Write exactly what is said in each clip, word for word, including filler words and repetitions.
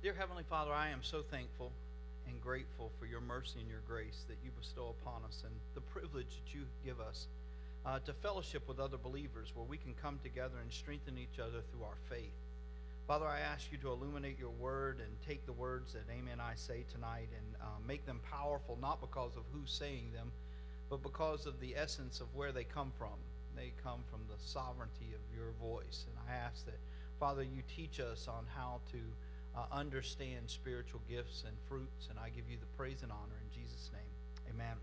Dear Heavenly Father, I am so thankful and grateful for your mercy and your grace that you bestow upon us and the privilege that you give us uh, to fellowship with other believers where we can come together and strengthen each other through our faith. Father, I ask you to illuminate your word and take the words that Amen I say tonight and uh, make them powerful, not because of who's saying them, but because of the essence of where they come from. They come from the sovereignty of your voice. And I ask that, Father, you teach us on how to uh, understand spiritual gifts and fruits, and I give you the praise and honor in Jesus' name. Amen.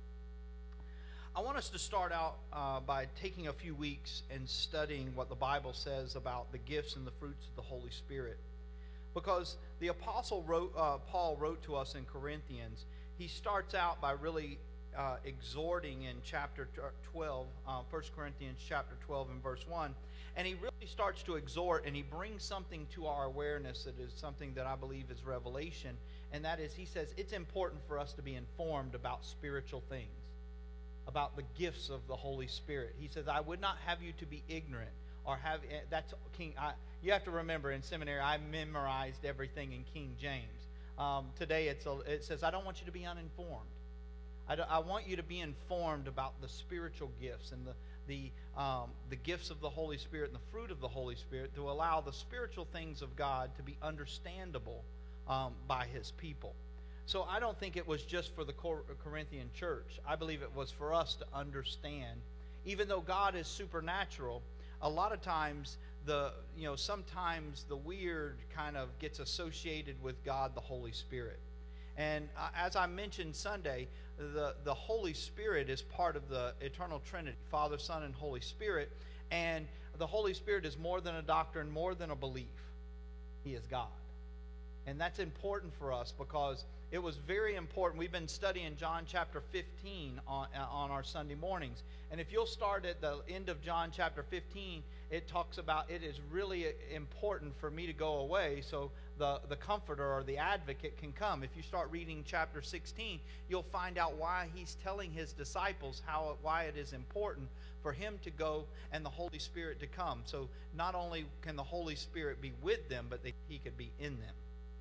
I want us to start out uh, by taking a few weeks and studying what the Bible says about the gifts and the fruits of the Holy Spirit. Because the Apostle wrote, uh, Paul wrote to us in Corinthians, he starts out by really uh, exhorting in chapter twelve, uh, First Corinthians chapter twelve and verse one, and he really starts to exhort, and he brings something to our awareness that is something that I believe is revelation, and that is, he says, it's important for us to be informed about spiritual things, about the gifts of the Holy Spirit. He says, I would not have you to be ignorant or have, that's King, I, you have to remember in seminary, I memorized everything in King James. Um, today it's a, it says, I don't want you to be uninformed. I, I want you to be informed about the spiritual gifts and the, the, um, the gifts of the Holy Spirit and the fruit of the Holy Spirit to allow the spiritual things of God to be understandable um, by his people. So I don't think it was just for the Corinthian church. I believe it was for us to understand. Even though God is supernatural, a lot of times the you know sometimes the weird kind of gets associated with God, the Holy Spirit. And uh, as I mentioned Sunday, the the Holy Spirit is part of the eternal Trinity, Father, Son, and Holy Spirit. And the Holy Spirit is more than a doctrine, more than a belief. He is God. And that's important for us because it was very important. We've been studying John chapter fifteen on, on our Sunday mornings. And if you'll start at the end of John chapter fifteen, it talks about it is really important for me to go away so the, the comforter or the advocate can come. If you start reading chapter sixteen, you'll find out why he's telling his disciples how why it is important for him to go and the Holy Spirit to come. So not only can the Holy Spirit be with them, but that he could be in them.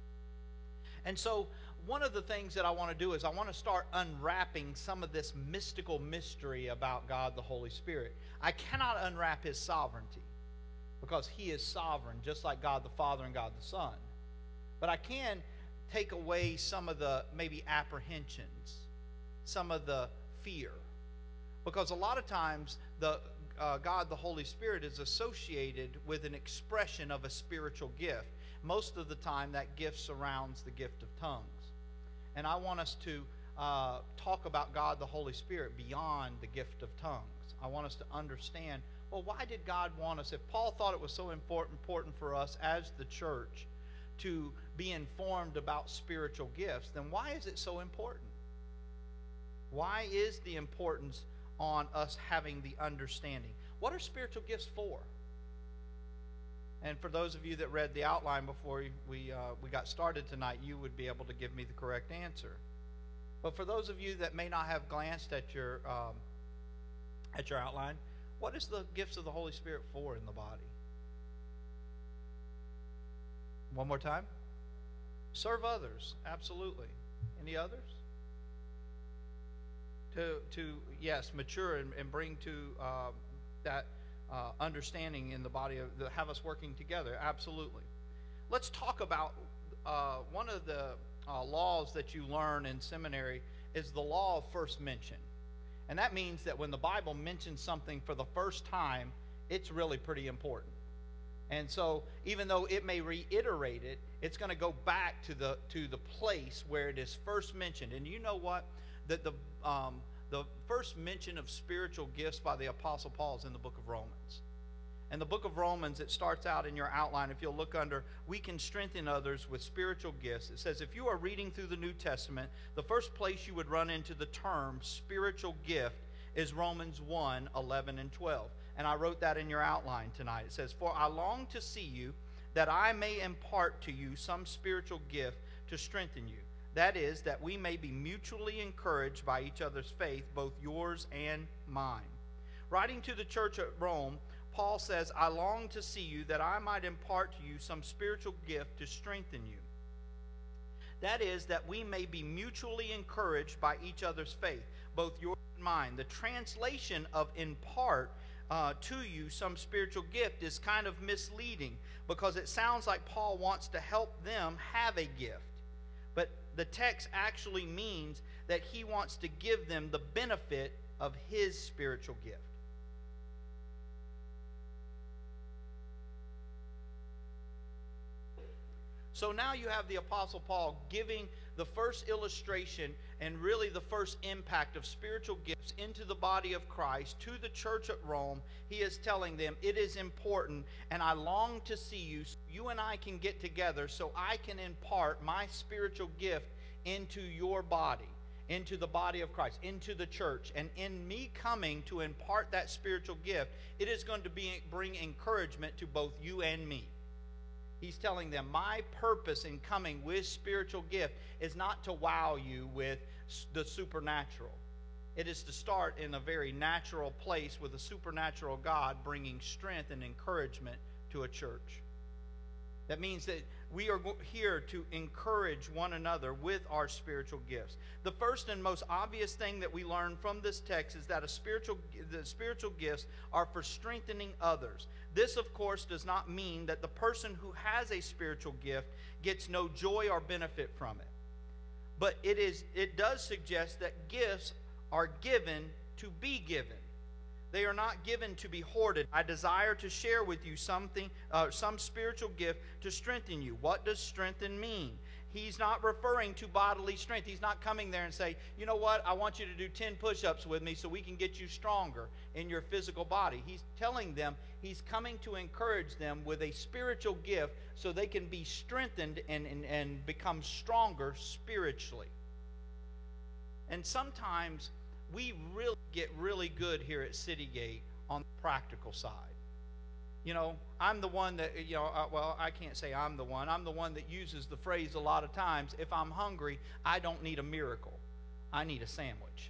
And so one of the things that I want to do is I want to start unwrapping some of this mystical mystery about God the Holy Spirit. I cannot unwrap his sovereignty because he is sovereign, just like God the Father and God the Son. But I can take away some of the maybe apprehensions, some of the fear. Because a lot of times the uh, God the Holy Spirit is associated with an expression of a spiritual gift. Most of the time that gift surrounds the gift of tongues. And I want us to uh, talk about God the Holy Spirit beyond the gift of tongues. I want us to understand, well, why did God want us? If Paul thought it was so important, important for us as the church to be informed about spiritual gifts, then why is it so important? Why is the importance on us having the understanding? What are spiritual gifts for? And for those of you that read the outline before we uh, we got started tonight, you would be able to give me the correct answer. But for those of you that may not have glanced at your um, at your outline, what is the gifts of the Holy Spirit for in the body? One more time. Serve others, absolutely. Any others? To to yes, mature and, and bring to uh, that. Uh, understanding in the body of the, have us working together, absolutely. Let's talk about uh, one of the uh, laws that you learn in seminary is the law of first mention, and that means that when the Bible mentions something for the first time, it's really pretty important. And so, even though it may reiterate it, it's going to go back to the to the place where it is first mentioned. And you know what? That the um, The first mention of spiritual gifts by the Apostle Paul is in the book of Romans. In the book of Romans, it starts out in your outline. If you'll look under, we can strengthen others with spiritual gifts. It says, if you are reading through the New Testament, the first place you would run into the term spiritual gift is Romans one, eleven, and twelve. And I wrote that in your outline tonight. It says, for I long to see you, that I may impart to you some spiritual gift to strengthen you. That is, that we may be mutually encouraged by each other's faith, both yours and mine. Writing to the church at Rome, Paul says, I long to see you that I might impart to you some spiritual gift to strengthen you. That is, that we may be mutually encouraged by each other's faith, both yours and mine. The translation of impart uh, to you some spiritual gift is kind of misleading, because it sounds like Paul wants to help them have a gift. But the text actually means that he wants to give them the benefit of his spiritual gift. So now you have the Apostle Paul giving the first illustration and really the first impact of spiritual gifts into the body of Christ to the church at Rome. He is telling them, it is important, and I long to see you. So you and I can get together so I can impart my spiritual gift into your body, into the body of Christ, into the church. And in me coming to impart that spiritual gift, it is going to be bring encouragement to both you and me. He's telling them, my purpose in coming with spiritual gift is not to wow you with the supernatural. It is to start in a very natural place with a supernatural God bringing strength and encouragement to a church. That means that we are here to encourage one another with our spiritual gifts. The first and most obvious thing that we learn from this text is that a spiritual, the spiritual gifts are for strengthening others. This, of course, does not mean that the person who has a spiritual gift gets no joy or benefit from it. But it is, it does suggest that gifts are given to be given. They are not given to be hoarded. I desire to share with you something, uh, some spiritual gift to strengthen you. What does strengthen mean? He's not referring to bodily strength. He's not coming there and say, you know what, I want you to do ten push-ups with me so we can get you stronger in your physical body. He's telling them, he's coming to encourage them with a spiritual gift so they can be strengthened and, and, and become stronger spiritually. And sometimes we really get really good here at City Gate on the practical side. You know, I'm the one that, you know, uh, well, I can't say I'm the one. I'm the one that uses the phrase a lot of times, if I'm hungry, I don't need a miracle. I need a sandwich.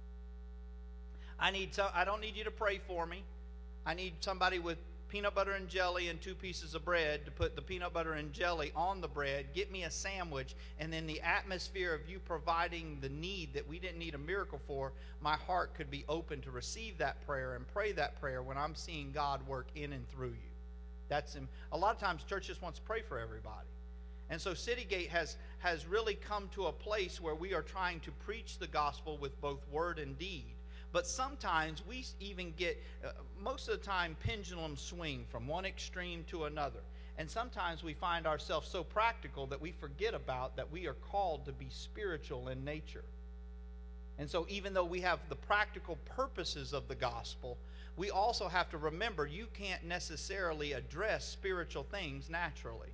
I need to, I don't need you to pray for me. I need somebody with peanut butter and jelly and two pieces of bread to put the peanut butter and jelly on the bread, get me a sandwich, and then the atmosphere of you providing the need that we didn't need a miracle for, my heart could be open to receive that prayer and pray that prayer when I'm seeing God work in and through you. That's in, a lot of times church just wants to pray for everybody. And so City Gate has, has really come to a place where we are trying to preach the gospel with both word and deed. But sometimes we even get, uh, most of the time, pendulum swing from one extreme to another. And sometimes we find ourselves so practical that we forget about that we are called to be spiritual in nature. And so even though we have the practical purposes of the gospel, we also have to remember you can't necessarily address spiritual things naturally.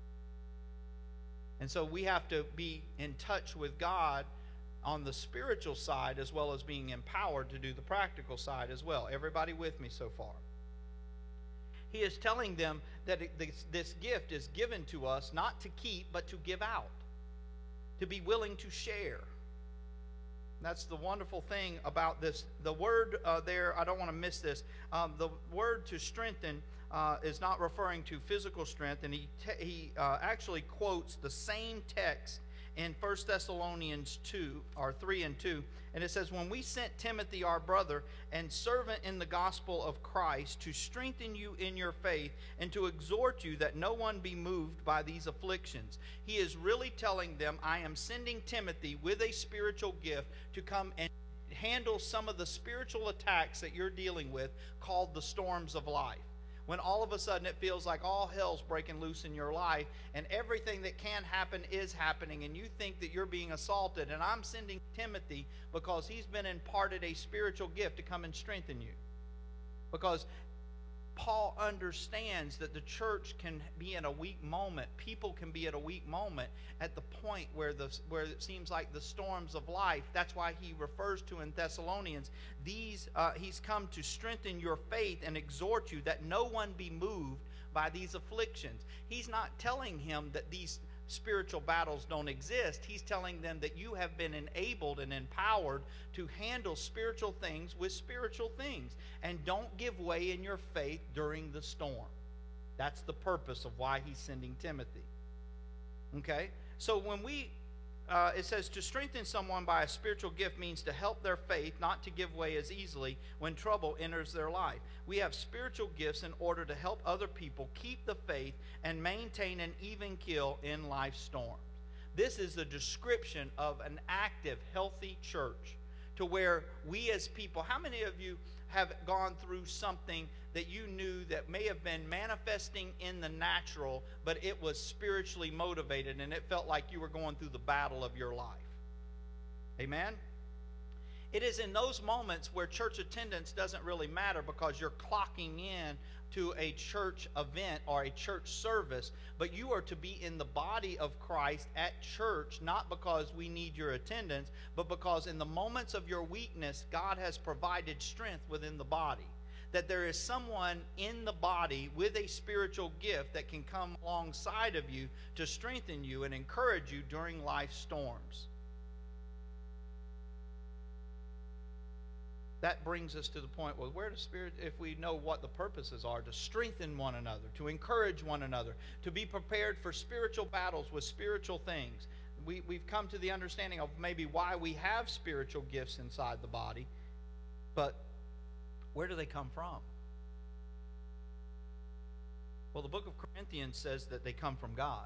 And so we have to be in touch with God on the spiritual side as well as being empowered to do the practical side as well. Everybody with me so far? He is telling them that it, this, this gift is given to us not to keep but to give out, to be willing to share. That's the wonderful thing about this. The word uh, there, I don't want to miss this. Um, the word to strengthen uh, is not referring to physical strength, and he, te- he uh, actually quotes the same text in First Thessalonians two, or three and two, and it says, when we sent Timothy our brother and servant in the gospel of Christ to strengthen you in your faith and to exhort you that no one be moved by these afflictions. He is really telling them, I am sending Timothy with a spiritual gift to come and handle some of the spiritual attacks that you're dealing with, called the storms of life. When all of a sudden it feels like all hell's breaking loose in your life and everything that can happen is happening and you think that you're being assaulted. And I'm sending Timothy because he's been imparted a spiritual gift to come and strengthen you. Because Paul understands that the church can be in a weak moment. People can be at a weak moment at the point where the where it seems like the storms of life. That's why he refers to in Thessalonians, these uh, he's come to strengthen your faith and exhort you that no one be moved by these afflictions. He's not telling him that these spiritual battles don't exist. He's telling them that you have been enabled and empowered to handle spiritual things with spiritual things, and don't give way in your faith during the storm. That's the purpose of why he's sending Timothy. Okay? So when we uh, it says, to strengthen someone by a spiritual gift means to help their faith not to give way as easily when trouble enters their life. We have spiritual gifts in order to help other people keep the faith and maintain an even keel in life's storms. This is a description of an active, healthy church, to where we as people, how many of you have gone through something that you knew that may have been manifesting in the natural, but it was spiritually motivated and it felt like you were going through the battle of your life? Amen? It is in those moments where church attendance doesn't really matter, because you're clocking in to a church event or a church service, but you are to be in the body of Christ at church, not because we need your attendance, but because in the moments of your weakness, God has provided strength within the body. That there is someone in the body with a spiritual gift that can come alongside of you to strengthen you and encourage you during life's storms. That brings us to the point, well, where the Spirit, if we know what the purposes are, to strengthen one another, to encourage one another, to be prepared for spiritual battles with spiritual things. We, we've come to the understanding of maybe why we have spiritual gifts inside the body, but where do they come from? Well, the book of Corinthians says that they come from God.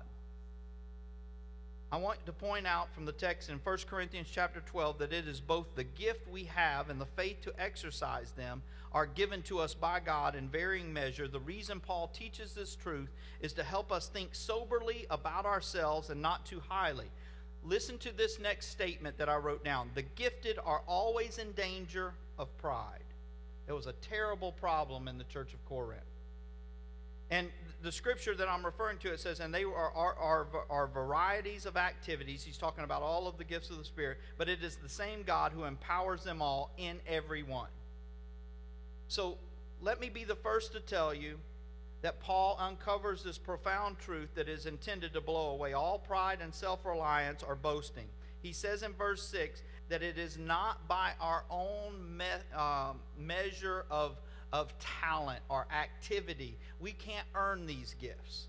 I want to point out from the text in First Corinthians chapter twelve that it is both the gift we have and the faith to exercise them are given to us by God in varying measure. The reason Paul teaches this truth is to help us think soberly about ourselves and not too highly. Listen to this next statement that I wrote down. The gifted are always in danger of pride. It was a terrible problem in the church of Corinth. And the scripture that I'm referring to, it says, and they are, are, are, are varieties of activities. He's talking about all of the gifts of the Spirit, but it is the same God who empowers them all in every one. So let me be the first to tell you that Paul uncovers this profound truth that is intended to blow away all pride and self-reliance or boasting. He says in verse six that it is not by our own me, um, measure of of talent or activity. We can't earn these gifts.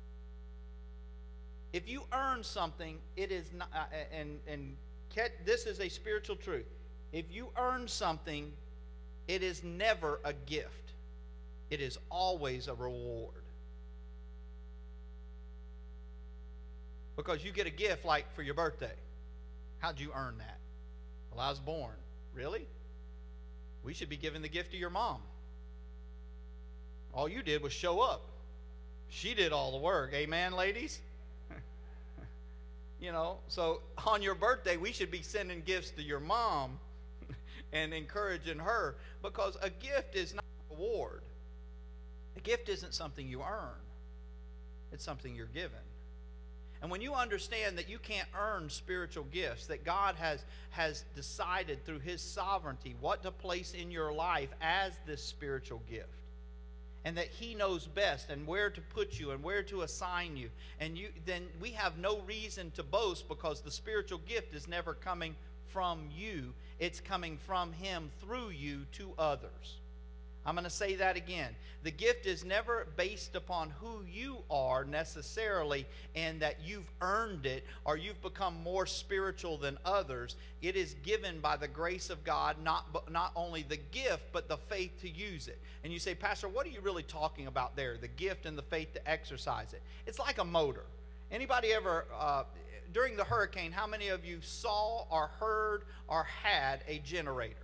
If you earn something, it is not, uh, and, and this is a spiritual truth. If you earn something, it is never a gift. It is always a reward. Because you get a gift like for your birthday. How'd you earn that? Well, I was born. Really? We should be giving the gift to your mom. All you did was show up. She did all the work. Amen, ladies? You know, so on your birthday, we should be sending gifts to your mom and encouraging her, because a gift is not a reward. A gift isn't something you earn. It's something you're given. And when you understand that you can't earn spiritual gifts, that God has, has decided through His sovereignty what to place in your life as this spiritual gift, and that He knows best and where to put you and where to assign you, and you, then we have no reason to boast, because the spiritual gift is never coming from you. It's coming from Him through you to others. I'm going to say that again. The gift is never based upon who you are necessarily, and that you've earned it or you've become more spiritual than others. It is given by the grace of God, not, not only the gift, but the faith to use it. And you say, Pastor, what are you really talking about there? The gift and the faith to exercise it. It's like a motor. Anybody ever, uh, during the hurricane, how many of you saw or heard or had a generator?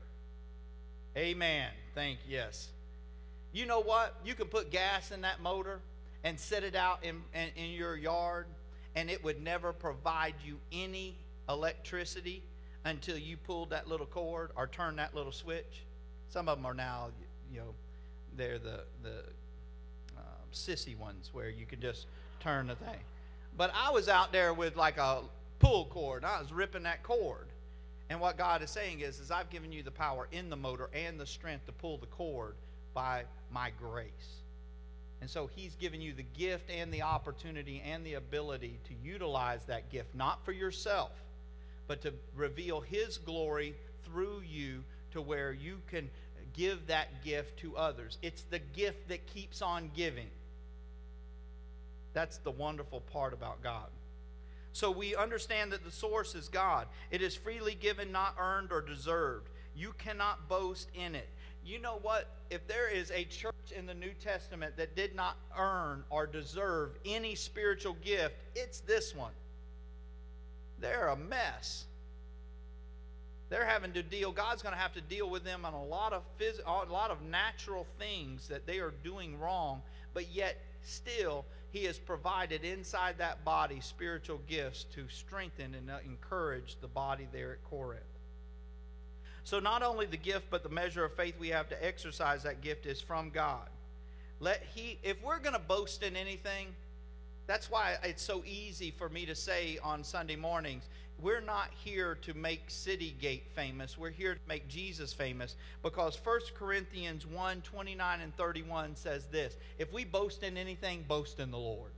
Amen. Thank you. Yes. You know what? You can put gas in that motor and set it out in, in, in your yard, and it would never provide you any electricity until you pulled that little cord or turned that little switch. Some of them are now, you know, they're the, the uh, sissy ones where you can just turn the thing. But I was out there with like a pull cord. I was ripping that cord. And what God is saying is, is I've given you the power in the motor and the strength to pull the cord by my grace. And so He's given you the gift and the opportunity and the ability to utilize that gift, not for yourself, but to reveal His glory through you to where you can give that gift to others. It's the gift that keeps on giving. That's the wonderful part about God. So we understand that the source is God. It is freely given, not earned or deserved. You cannot boast in it. You know what? If there is a church in the New Testament that did not earn or deserve any spiritual gift, it's this one. They're a mess. They're having to deal, God's going to have to deal with them on a lot of phys- a lot of natural things that they are doing wrong, but yet still He has provided inside that body spiritual gifts to strengthen and encourage the body there at Corinth. So not only the gift, but the measure of faith we have to exercise that gift is from God. Let he, if we're going to boast in anything, that's why it's so easy for me to say on Sunday mornings, we're not here to make Citygate famous. We're here to make Jesus famous, because First Corinthians one, twenty-nine and thirty-one says this: if we boast in anything, boast in the Lord.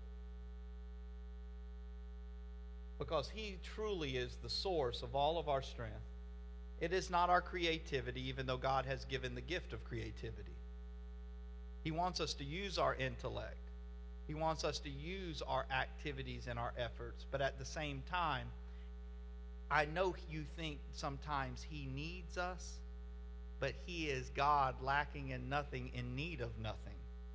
Because He truly is the source of all of our strength. It is not our creativity, even though God has given the gift of creativity. He wants us to use our intellect. He wants us to use our activities and our efforts. But at the same time, I know you think sometimes He needs us, but He is God, lacking in nothing, in need of nothing.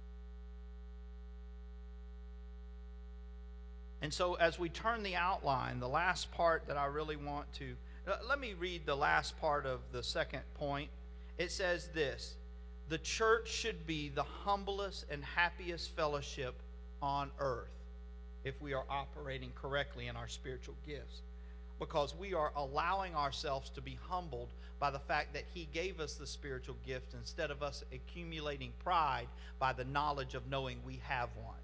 And so as we turn the outline, the last part that I really want to, uh, let me read the last part of the second point. It says this: the church should be the humblest and happiest fellowship on earth if we are operating correctly in our spiritual gifts, because we are allowing ourselves to be humbled by the fact that He gave us the spiritual gift, instead of us accumulating pride by the knowledge of knowing we have one.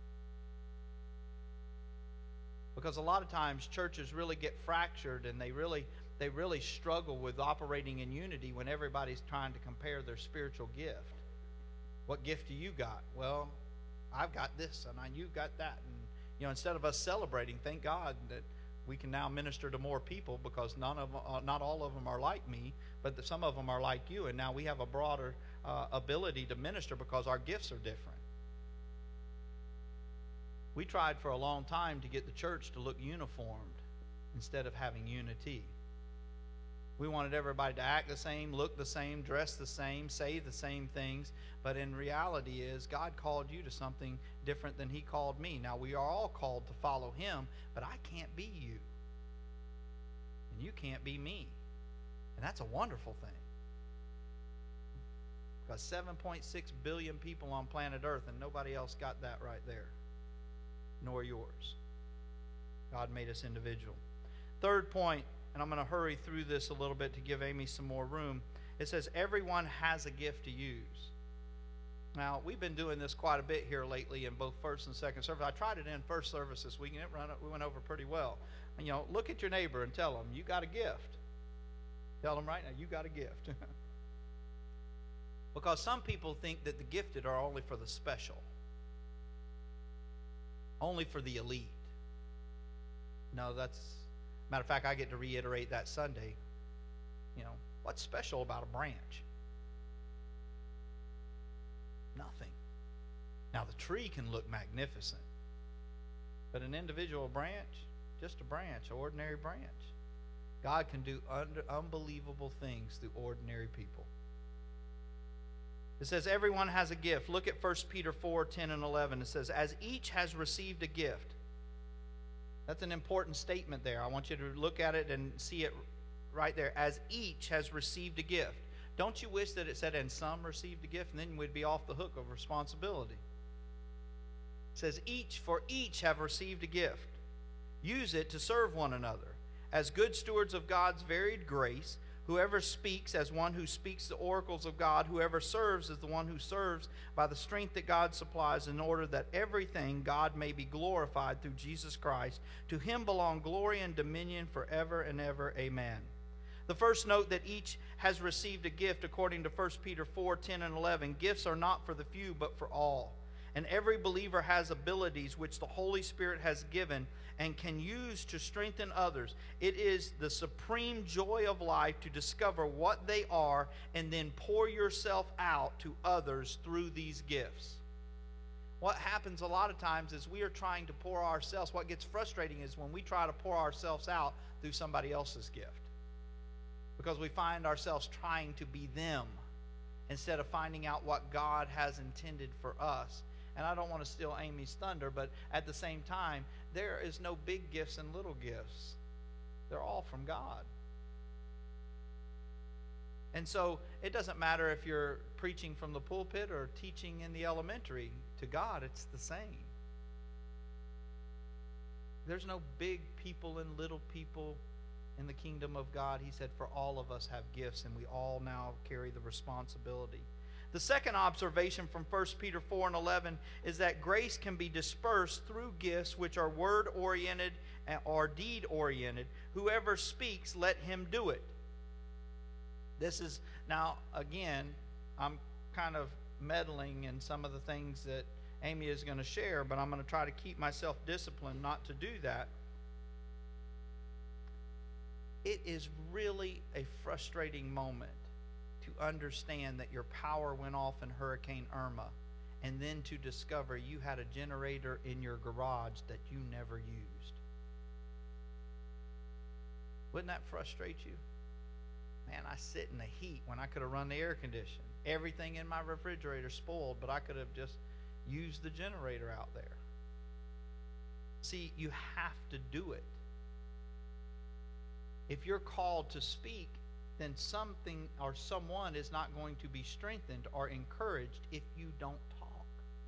Because a lot of times churches really get fractured, and they really they really struggle with operating in unity when everybody's trying to compare their spiritual gift. What gift do you got? Well, I've got this, and I, you've got that. And you know, instead of us celebrating, thank God that we can now minister to more people, because none of uh, not all of them are like me, but the, some of them are like you, and now we have a broader uh, ability to minister because our gifts are different. We tried for a long time to get the church to look uniformed instead of having unity. We wanted everybody to act the same, look the same, dress the same, say the same things, but in reality is God called you to something different than He called me. Now, we are all called to follow Him, but I can't be you, and you can't be me, and that's a wonderful thing. Because seven point six billion people on planet Earth, and nobody else got that right there, nor yours. God made us individual. Third point, and I'm going to hurry through this a little bit to give Amy some more room. It says everyone has a gift to use. Now, we've been doing this quite a bit here lately in both first and second service. I tried it in first service this week, and it run, we went over pretty well. And, you know, look at your neighbor and tell them, you got a gift. Tell them right now, you got a gift. Because some people think that the gifted are only for the special, only for the elite. No, that's, matter of fact, I get to reiterate that Sunday. You know, what's special about a branch? Nothing. Now, the tree can look magnificent, but an individual branch, just a branch, an ordinary branch. God can do under, unbelievable things through ordinary people. It says everyone has a gift. Look at First Peter four, ten and eleven. It says, as each has received a gift. That's an important statement there. I want you to look at it and see it right there. As each has received a gift. Don't you wish that it said, and some received a gift, and then we'd be off the hook of responsibility? It says, each, for each have received a gift. Use it to serve one another. As good stewards of God's varied grace, whoever speaks as one who speaks the oracles of God, whoever serves as the one who serves by the strength that God supplies, in order that everything God may be glorified through Jesus Christ. To Him belong glory and dominion forever and ever. Amen. The first note that each has received a gift, according to First Peter four, ten and eleven. Gifts are not for the few, but for all. And every believer has abilities which the Holy Spirit has given and can use to strengthen others. It is the supreme joy of life to discover what they are and then pour yourself out to others through these gifts. What happens a lot of times is we are trying to pour ourselves. What gets frustrating is when we try to pour ourselves out through somebody else's gift, because we find ourselves trying to be them instead of finding out what God has intended for us. And I don't want to steal Amy's thunder, but at the same time, there is no big gifts and little gifts. They're all from God. And so it doesn't matter if you're preaching from the pulpit or teaching in the elementary. To God, it's the same. There's no big people and little people in the kingdom of God. He said, for all of us have gifts, and we all now carry the responsibility. The second observation from First Peter four and eleven is that grace can be dispersed through gifts which are word-oriented or deed-oriented. Whoever speaks, let him do it. This is, now, again, I'm kind of meddling in some of the things that Amy is going to share, but I'm going to try to keep myself disciplined not to do that. It is really a frustrating moment to understand that your power went off in Hurricane Irma, and then to discover you had a generator in your garage that you never used. Wouldn't that frustrate you? Man, I sit in the heat when I could have run the air conditioner. Everything in my refrigerator spoiled, but I could have just used the generator out there. See, you have to do it. If you're called to speak, then something or someone is not going to be strengthened or encouraged if you don't talk.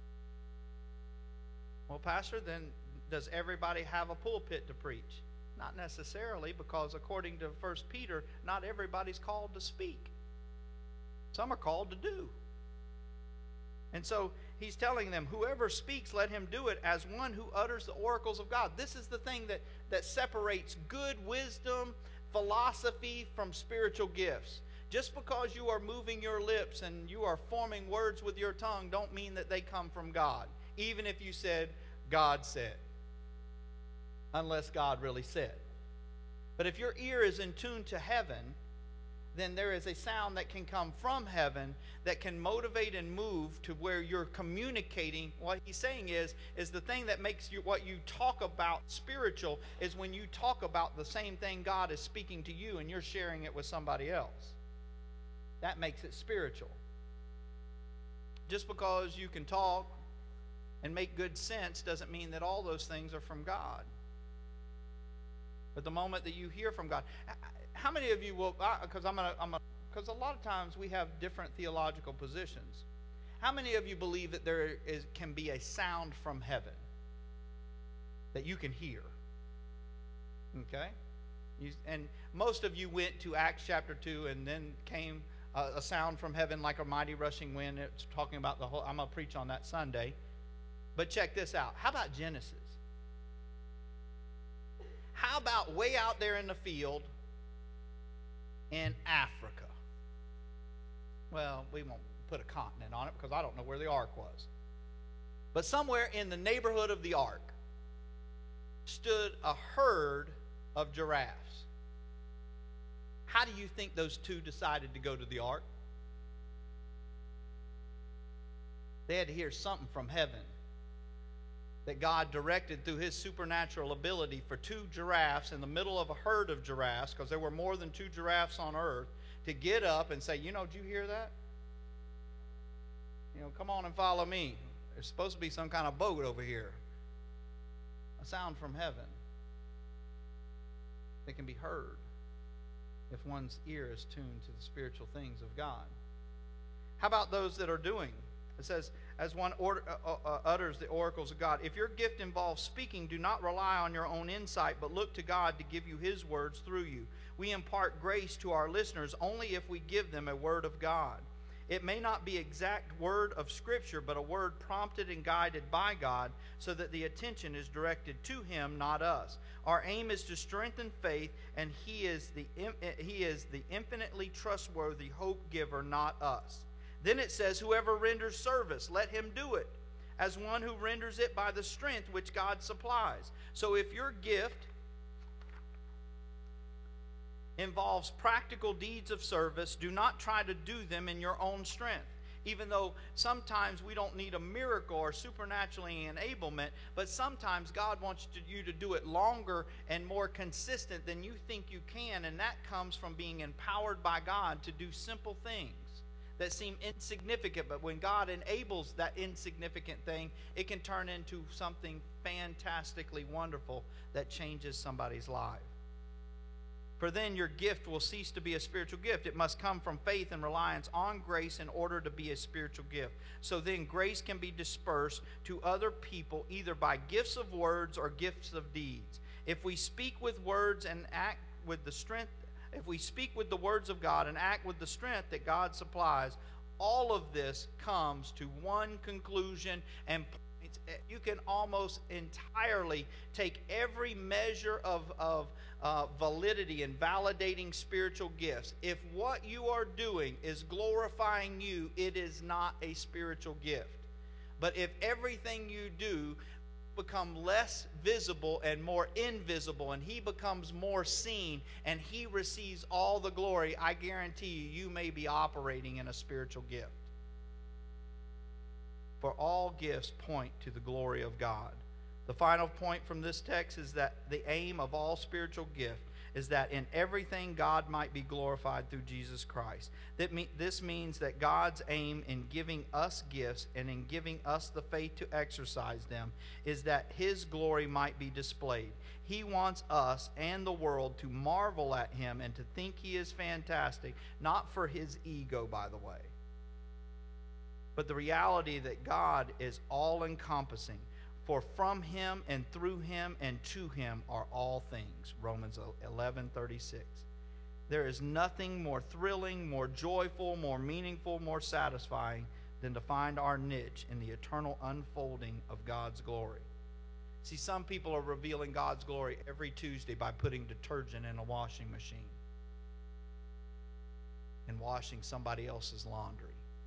Well, Pastor, then does everybody have a pulpit to preach? Not necessarily, because according to First Peter, not everybody's called to speak. Some are called to do. And so he's telling them, whoever speaks, let him do it as one who utters the oracles of God. This is the thing that, that separates good wisdom, philosophy from spiritual gifts. Just because you are moving your lips and you are forming words with your tongue don't mean that they come from God. Even if you said, God said. Unless God really said. But if your ear is in tune to heaven, then there is a sound that can come from heaven that can motivate and move to where you're communicating. What he's saying is, is the thing that makes you, what you talk about spiritual is when you talk about the same thing God is speaking to you and you're sharing it with somebody else. That makes it spiritual. Just because you can talk and make good sense doesn't mean that all those things are from God. But the moment that you hear from God, how many of you will, because I'm gonna, I'm gonna, because a lot of times we have different theological positions. How many of you believe that there is can be a sound from heaven that you can hear? Okay, you, and most of you went to Acts chapter two, and then came a, a sound from heaven like a mighty rushing wind. It's talking about the whole. I'm gonna preach on that Sunday. But check this out. How about Genesis? How about way out there in the field in Africa? Well, we won't put a continent on it because I don't know where the ark was. But somewhere in the neighborhood of the ark stood a herd of giraffes. How do you think those two decided to go to the ark? They had to hear something from heaven that God directed through his supernatural ability for two giraffes in the middle of a herd of giraffes, because there were more than two giraffes on earth, to get up and say, you know, did you hear that? You know, come on and follow me. There's supposed to be some kind of boat over here. A sound from heaven that can be heard if one's ear is tuned to the spiritual things of God. How about those that are doing? It says, as one order, uh, uh, utters the oracles of God. If your gift involves speaking, do not rely on your own insight, but look to God to give you his words through you. We impart grace to our listeners only if we give them a word of God. It may not be exact word of Scripture, but a word prompted and guided by God so that the attention is directed to him, not us. Our aim is to strengthen faith, and he is the, he is the infinitely trustworthy hope giver, not us. Then it says, whoever renders service, let him do it, as one who renders it by the strength which God supplies. So if your gift involves practical deeds of service, do not try to do them in your own strength. even though sometimes we don't need a miracle or supernatural enablement, but sometimes God wants to, you to do it longer and more consistent than you think you can, and that comes from being empowered by God to do simple things that seem insignificant, but when God enables that insignificant thing, it can turn into something fantastically wonderful that changes somebody's life. For then your gift will cease to be a spiritual gift. It must come from faith and reliance on grace in order to be a spiritual gift. So then grace can be dispersed to other people either by gifts of words or gifts of deeds. If we speak with words and act with the strength, if we speak with the words of God and act with the strength that God supplies, all of this comes to one conclusion, and you can almost entirely take every measure of, of uh, validity and validating spiritual gifts. If what you are doing is glorifying you, it is not a spiritual gift. But if everything you do become less visible and more invisible, and he becomes more seen, and he receives all the glory, I guarantee you, you may be operating in a spiritual gift. For all gifts point to the glory of God. The final point from this text is that the aim of all spiritual gift is that in everything God might be glorified through Jesus Christ. That me, this means that God's aim in giving us gifts and in giving us the faith to exercise them is that his glory might be displayed. He wants us and the world to marvel at him and to think he is fantastic, not for his ego, by the way, but the reality that God is all-encompassing. For from him and through him and to him are all things. Romans eleven thirty-six. There is nothing more thrilling, more joyful, more meaningful, more satisfying than to find our niche in the eternal unfolding of God's glory. See, some people are revealing God's glory every Tuesday by putting detergent in a washing machine and washing somebody else's laundry.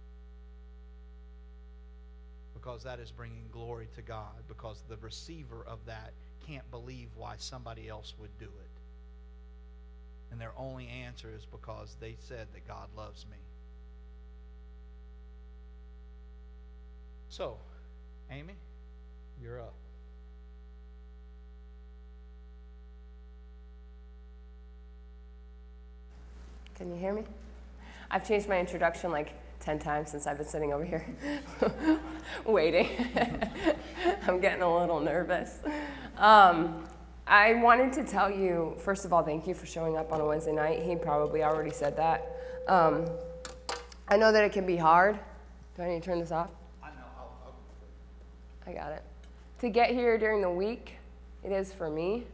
Because that is bringing glory to God, because the receiver of that can't believe why somebody else would do it. And their only answer is because they said that God loves me. So, Amy, you're up. Can you hear me? I've changed my introduction like ten times since I've been sitting over here waiting. I'm getting a little nervous. Um, I wanted to tell you, first of all, thank you for showing up on a Wednesday night. He probably already said that. Um, I know that it can be hard. Do I need to turn this off? I know. I'll, I'll... I got it. To get here during the week, it is for me.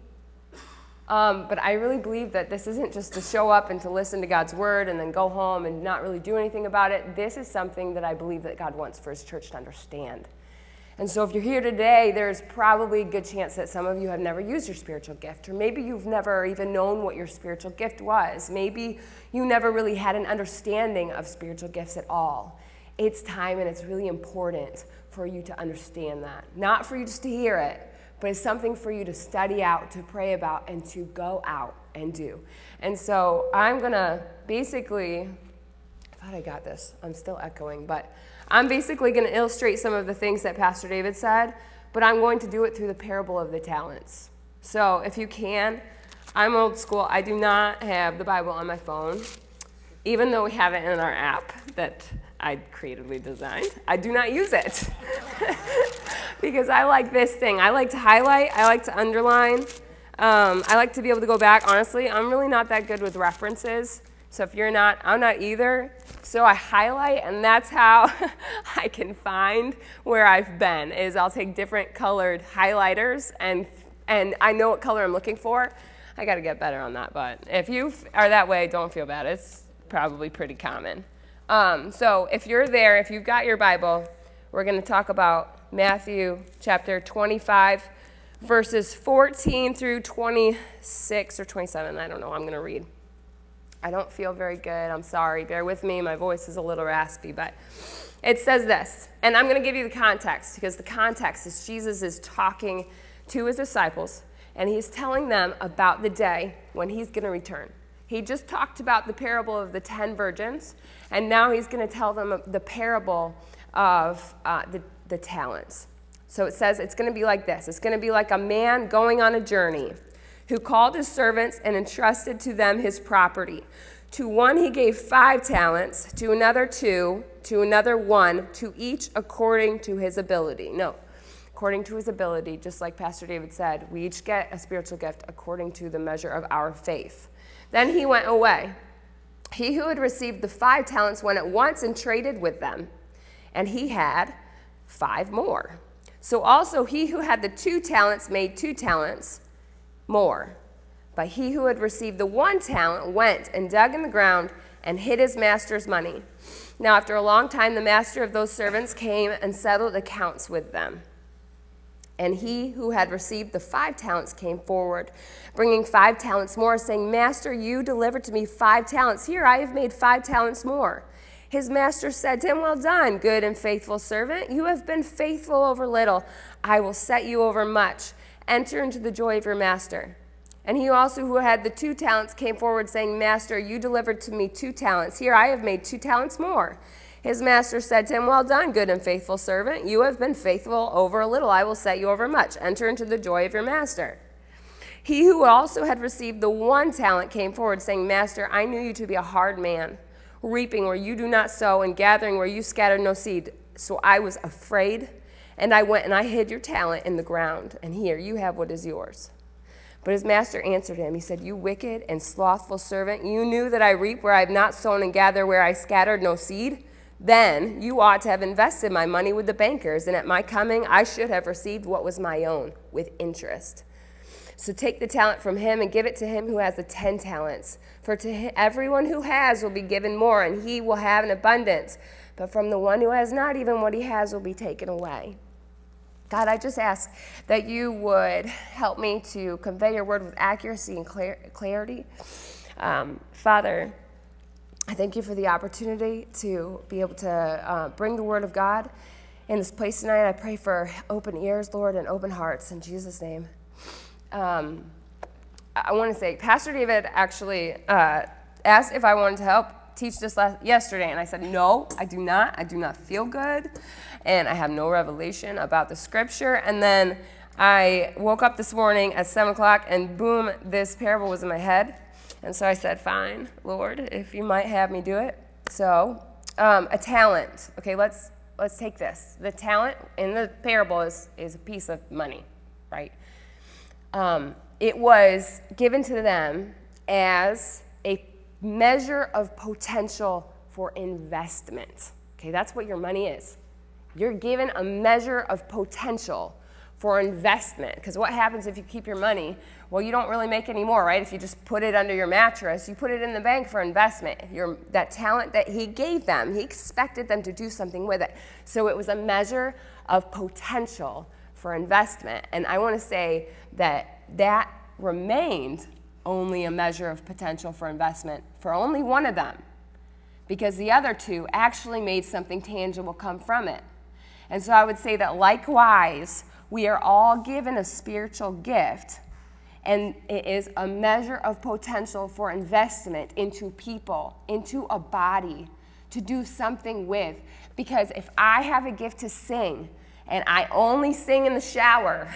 Um, but I really believe that this isn't just to show up and to listen to God's word and then go home and not really do anything about it. This is something that I believe that God wants for his church to understand. And so if you're here today, there's probably a good chance that some of you have never used your spiritual gift, or maybe you've never even known what your spiritual gift was. Maybe you never really had an understanding of spiritual gifts at all. It's time, and it's really important for you to understand that. Not for you just to hear it, but it's something for you to study out, to pray about, and to go out and do. And so I'm going to basically, I thought I got this. I'm still echoing, but I'm basically going to illustrate some of the things that Pastor David said, but I'm going to do it through the parable of the talents. So if you can, I'm old school. I do not have the Bible on my phone, even though we have it in our app that I creatively designed. I do not use it. Because I like this thing. I like to highlight. I like to underline. Um, I like to be able to go back. Honestly, I'm really not that good with references. So if you're not, I'm not either. So I highlight, and that's how I can find where I've been, is I'll take different colored highlighters, and and I know what color I'm looking for. I got to get better on that, but if you are that way, don't feel bad. It's probably pretty common. Um, so if you're there, if you've got your Bible, we're going to talk about Matthew chapter twenty-five, verses fourteen through twenty-six or twenty-seven. I don't know. I'm going to read. I don't feel very good. I'm sorry. Bear with me. My voice is a little raspy, but it says this. And I'm going to give you the context, because the context is Jesus is talking to his disciples, and he's telling them about the day when he's going to return. He just talked about the parable of the ten virgins, and now he's going to tell them the parable of uh, the, the talents. So it says it's going to be like this. It's going to be like a man going on a journey who called his servants and entrusted to them his property. To one he gave five talents, to another two, to another one, to each according to his ability. No, according to his ability, just like Pastor David said, we each get a spiritual gift according to the measure of our faith. Then he went away. He who had received the five talents went at once and traded with them, and he had five more. So also he who had the two talents made two talents more. But he who had received the one talent went and dug in the ground and hid his master's money. Now after a long time the master of those servants came and settled accounts with them. And he who had received the five talents came forward, bringing five talents more, saying, Master, you delivered to me five talents. Here I have made five talents more. His master said to him, Well done, good and faithful servant. You have been faithful over little. I will set you over much. Enter into the joy of your master. And he also who had the two talents came forward, saying, Master, you delivered to me two talents. Here I have made two talents more. His master said to him, Well done, good and faithful servant. You have been faithful over a little. I will set you over much. Enter into the joy of your master. He who also had received the one talent came forward, saying, Master, I knew you to be a hard man, reaping where you do not sow and gathering where you scattered no seed. So I was afraid, and I went and I hid your talent in the ground. And here you have what is yours. But his master answered him. He said, You wicked and slothful servant, you knew that I reap where I have not sown and gather where I scattered no seed? Then you ought to have invested my money with the bankers, and at my coming I should have received what was my own with interest. So take the talent from him and give it to him who has the ten talents. For to him, everyone who has will be given more, and he will have an abundance. But from the one who has not, even what he has will be taken away. God, I just ask that you would help me to convey your word with accuracy and clar- clarity. Um, Father, I thank you for the opportunity to be able to uh, bring the word of God in this place tonight. I pray for open ears, Lord, and open hearts in Jesus' name. Um, I want to say, Pastor David actually uh, asked if I wanted to help teach this last, yesterday, and I said, no, I do not. I do not feel good, and I have no revelation about the scripture. And then I woke up this morning at seven o'clock, and boom, this parable was in my head. And so I said, fine, Lord, if you might have me do it. So um, a talent. Okay, let's let's take this. The talent in the parable is, is a piece of money, right? Um, it was given to them as a measure of potential for investment. Okay, that's what your money is. You're given a measure of potential for investment. Because what happens if you keep your money? Well, you don't really make any more, right? If you just put it under your mattress, you put it in the bank for investment. Your, that talent that he gave them, he expected them to do something with it. So it was a measure of potential for investment. And I want to say that that remained only a measure of potential for investment for only one of them, because the other two actually made something tangible come from it. And so I would say that likewise, we are all given a spiritual gift, and it is a measure of potential for investment into people, into a body, to do something with. Because if I have a gift to sing, and I only sing in the shower,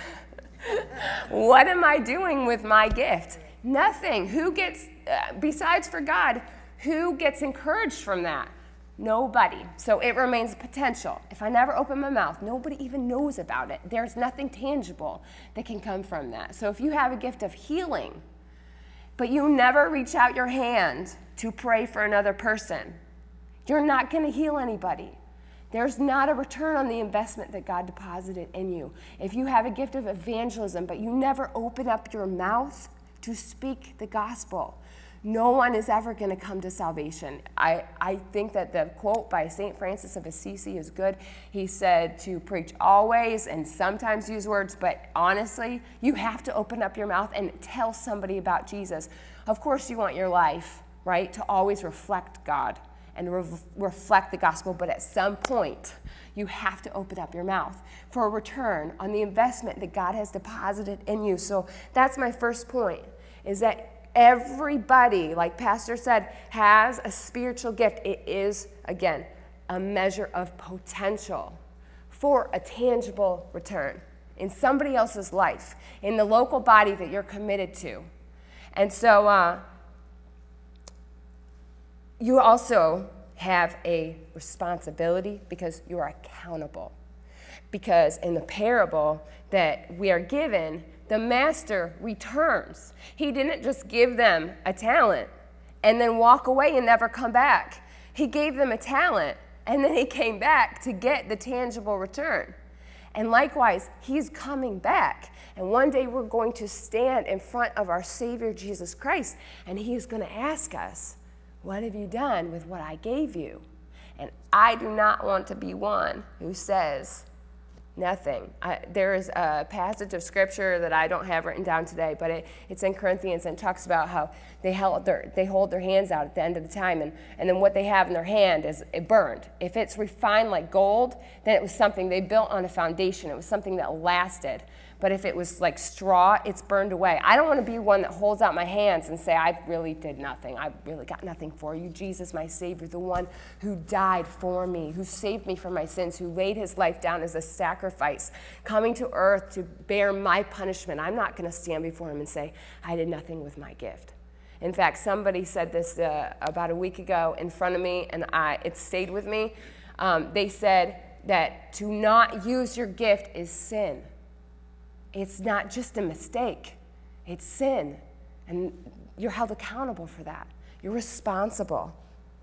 what am I doing with my gift? Nothing. Who gets, uh, besides for God, who gets encouraged from that? Nobody. So it remains potential. If I never open my mouth, nobody even knows about it. There's nothing tangible that can come from that. So if you have a gift of healing, but you never reach out your hand to pray for another person, you're not going to heal anybody. There's not a return on the investment that God deposited in you. If you have a gift of evangelism, but you never open up your mouth to speak the gospel, no one is ever going to come to salvation. I, I think that the quote by Saint Francis of Assisi is good. He said to preach always and sometimes use words, but honestly, you have to open up your mouth and tell somebody about Jesus. Of course, you want your life, right, to always reflect God and re- reflect the gospel, but at some point, you have to open up your mouth for a return on the investment that God has deposited in you. So that's my first point, is that Everybody, like Pastor said, has a spiritual gift. It is, again, a measure of potential for a tangible return in somebody else's life, in the local body that you're committed to. And so uh, you also have a responsibility because you are accountable. Because in the parable that we are given, the master returns. He didn't just give them a talent and then walk away and never come back. He gave them a talent, and then he came back to get the tangible return. And likewise, he's coming back. And one day we're going to stand in front of our Savior, Jesus Christ, and he is going to ask us, what have you done with what I gave you? And I do not want to be one who says nothing. I, there is a passage of Scripture that I don't have written down today, but it, it's in Corinthians, and talks about how they, held their, they hold their hands out at the end of the time, and, and then what they have in their hand is it burned. If it's refined like gold, then it was something they built on a foundation. It was something that lasted. But if it was like straw, it's burned away. I don't want to be one that holds out my hands and say, I really did nothing. I really got nothing for you. Jesus, my Savior, the one who died for me, who saved me from my sins, who laid his life down as a sacrifice, coming to earth to bear my punishment. I'm not going to stand before him and say, I did nothing with my gift. In fact, somebody said this uh, about a week ago in front of me, and I, it stayed with me. Um, they said that to not use your gift is sin. It's not just a mistake. It's sin. And you're held accountable for that. You're responsible.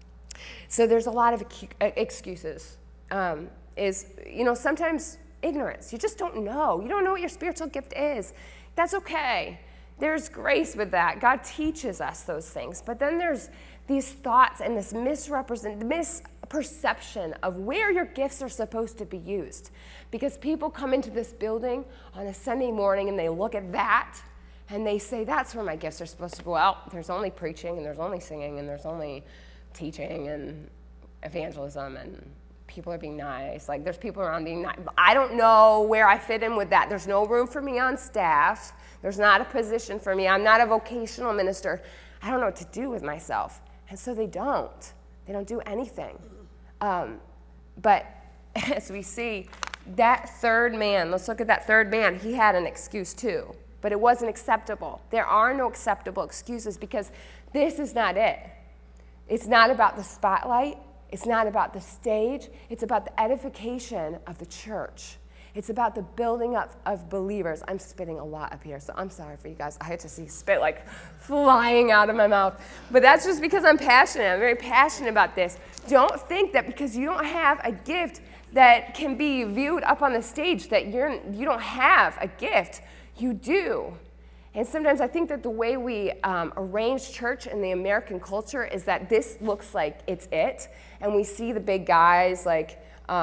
So there's a lot of excuses. Um, is, you know, sometimes ignorance. You just don't know. You don't know what your spiritual gift is. That's okay. There's grace with that. God teaches us those things. But then there's these thoughts and this misrepresent, misperception of where your gifts are supposed to be used. Because people come into this building on a Sunday morning and they look at that and they say, that's where my gifts are supposed to go out. There's only preaching and there's only singing and there's only teaching and evangelism and people are being nice. Like there's people around being nice. I don't know where I fit in with that. There's no room for me on staff. There's not a position for me. I'm not a vocational minister. I don't know what to do with myself. And so they don't. They don't do anything. Um, but as we see, that third man, let's look at that third man. He had an excuse too, but it wasn't acceptable. There are no acceptable excuses because this is not it. It's not about the spotlight. It's not about the stage. It's about the edification of the church. It's about the building up of believers. I'm spitting a lot up here, so I'm sorry for you guys. I had to see spit like flying out of my mouth. But that's just because I'm passionate. I'm very passionate about this. Don't think that because you don't have a gift that can be viewed up on the stage that you're, you don't have a gift. You do. And sometimes I think that the way we um, arrange church in the American culture is that this looks like it's it. And we see the big guys like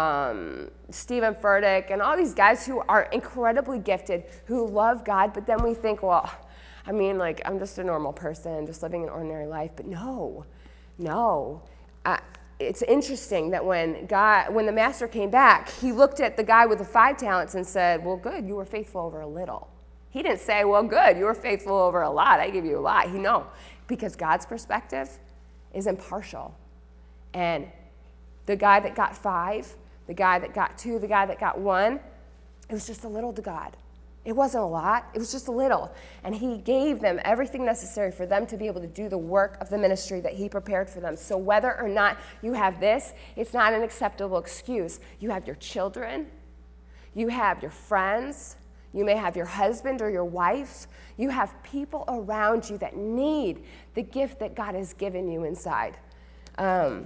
um, Stephen Furtick and all these guys who are incredibly gifted, who love God. But then we think, well, I mean, like, I'm just a normal person, just living an ordinary life. But no, no. Uh, it's interesting that when God, when the master came back, he looked at the guy with the five talents and said, well, good, you were faithful over a little. He didn't say, well, good, you were faithful over a lot. I give you a lot. He no, because God's perspective is impartial. And the guy that got five, the guy that got two, the guy that got one, it was just a little to God. It wasn't a lot. It was just a little. And he gave them everything necessary for them to be able to do the work of the ministry that he prepared for them. So whether or not you have this, it's not an acceptable excuse. You have your children. You have your friends. You may have your husband or your wife. You have people around you that need the gift that God has given you inside. Um,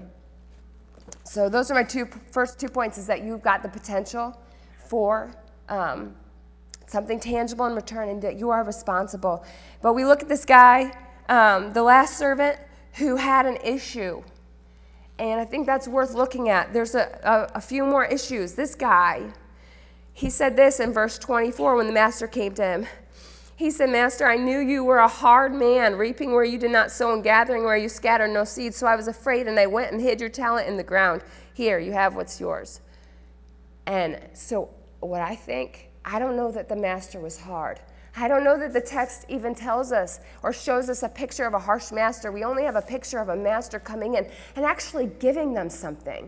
so those are my two first two points, is that you've got the potential for um, something tangible in return, and that you are responsible. But we look at this guy, um, the last servant, who had an issue. And I think that's worth looking at. There's a, a, a few more issues. This guy, he said this in verse twenty-four when the master came to him. He said, Master, I knew you were a hard man, reaping where you did not sow and gathering where you scattered no seed. So I was afraid, and I went and hid your talent in the ground. Here, you have what's yours. And so what I think, I don't know that the master was hard. I don't know that the text even tells us or shows us a picture of a harsh master. We only have a picture of a master coming in and actually giving them something.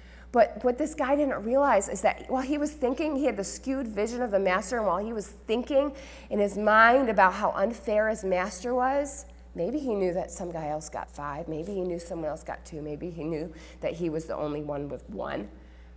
But what this guy didn't realize is that while he was thinking, he had the skewed vision of the master, and while he was thinking in his mind about how unfair his master was, maybe he knew that some guy else got five, maybe he knew someone else got two, maybe he knew that he was the only one with one.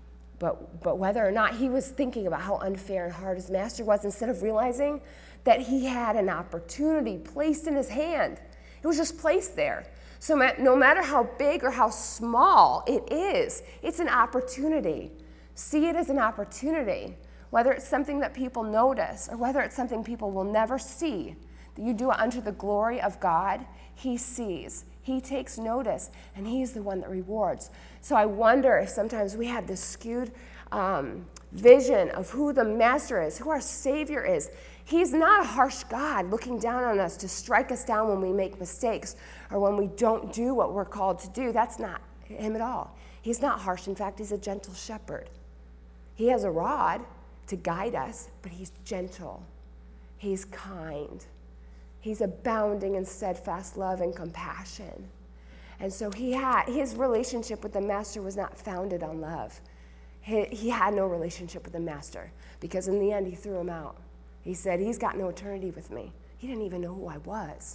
But, but whether or not he was thinking about how unfair and hard his master was, instead of realizing that he had an opportunity placed in his hand. It was just placed there. So no matter how big or how small it is, it's an opportunity. See it as an opportunity, whether it's something that people notice or whether it's something people will never see. That you do it unto the glory of God, he sees. He takes notice, and he's the one that rewards. So I wonder if sometimes we have this skewed um, vision of who the master is, who our Savior is. He's not a harsh God looking down on us to strike us down when we make mistakes or when we don't do what we're called to do. That's not him at all. He's not harsh. In fact, he's a gentle shepherd. He has a rod to guide us, but he's gentle. He's kind. He's abounding in steadfast love and compassion. And so he had, his relationship with the master was not founded on love. He, he had no relationship with the master because in the end he threw him out. He said, he's got no eternity with me. He didn't even know who I was.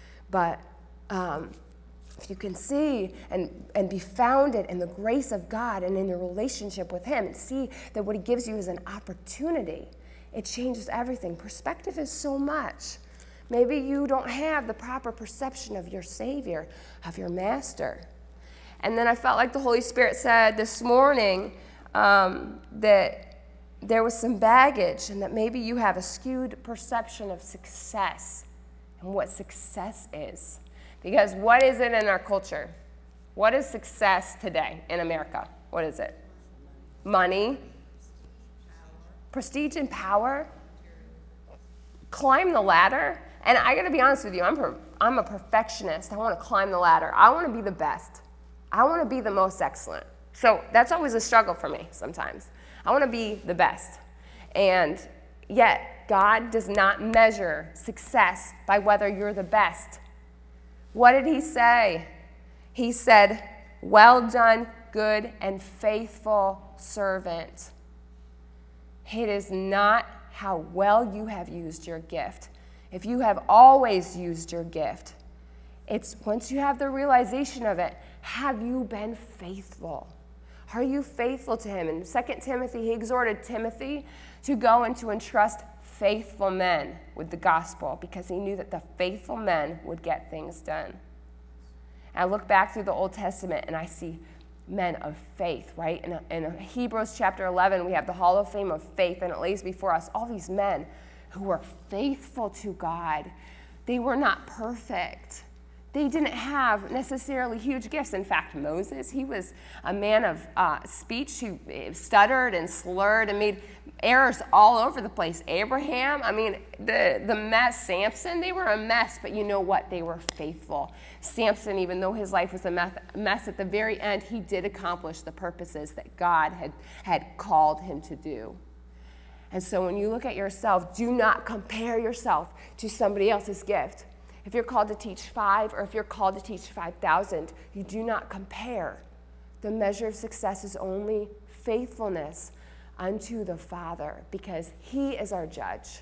But um, if you can see and, and be founded in the grace of God and in your relationship with him and see that what he gives you is an opportunity, it changes everything. Perspective is so much. Maybe you don't have the proper perception of your Savior, of your master. And then I felt like the Holy Spirit said this morning um, that there was some baggage and that maybe you have a skewed perception of success and what success is. Because what is it in our culture? What is success today in America? What is it? Money, prestige and power, climb the ladder. And I got to be honest with you, I'm, per, I'm a perfectionist. I want to climb the ladder. I want to be the best. I want to be the most excellent. So that's always a struggle for me sometimes. I want to be the best. And yet, God does not measure success by whether you're the best. What did he say? He said, well done, good and faithful servant. It is not how well you have used your gift. If you have always used your gift, it's once you have the realization of it, have you been faithful? Are you faithful to him? In Second Timothy, he exhorted Timothy to go and to entrust faithful men with the gospel because he knew that the faithful men would get things done. And I look back through the Old Testament and I see men of faith, right? In, in Hebrews chapter eleven, we have the Hall of Fame of faith, and it lays before us all these men who were faithful to God. They were not perfect. They didn't have necessarily huge gifts. In fact, Moses, he was a man of uh, speech who stuttered and slurred and made errors all over the place. Abraham, I mean, the, the mess. Samson, they were a mess, but you know what? They were faithful. Samson, even though his life was a mess at the very end, he did accomplish the purposes that God had, had called him to do. And so when you look at yourself, do not compare yourself to somebody else's gift. If you're called to teach five or if you're called to teach five thousand, you do not compare. The measure of success is only faithfulness unto the Father because he is our judge.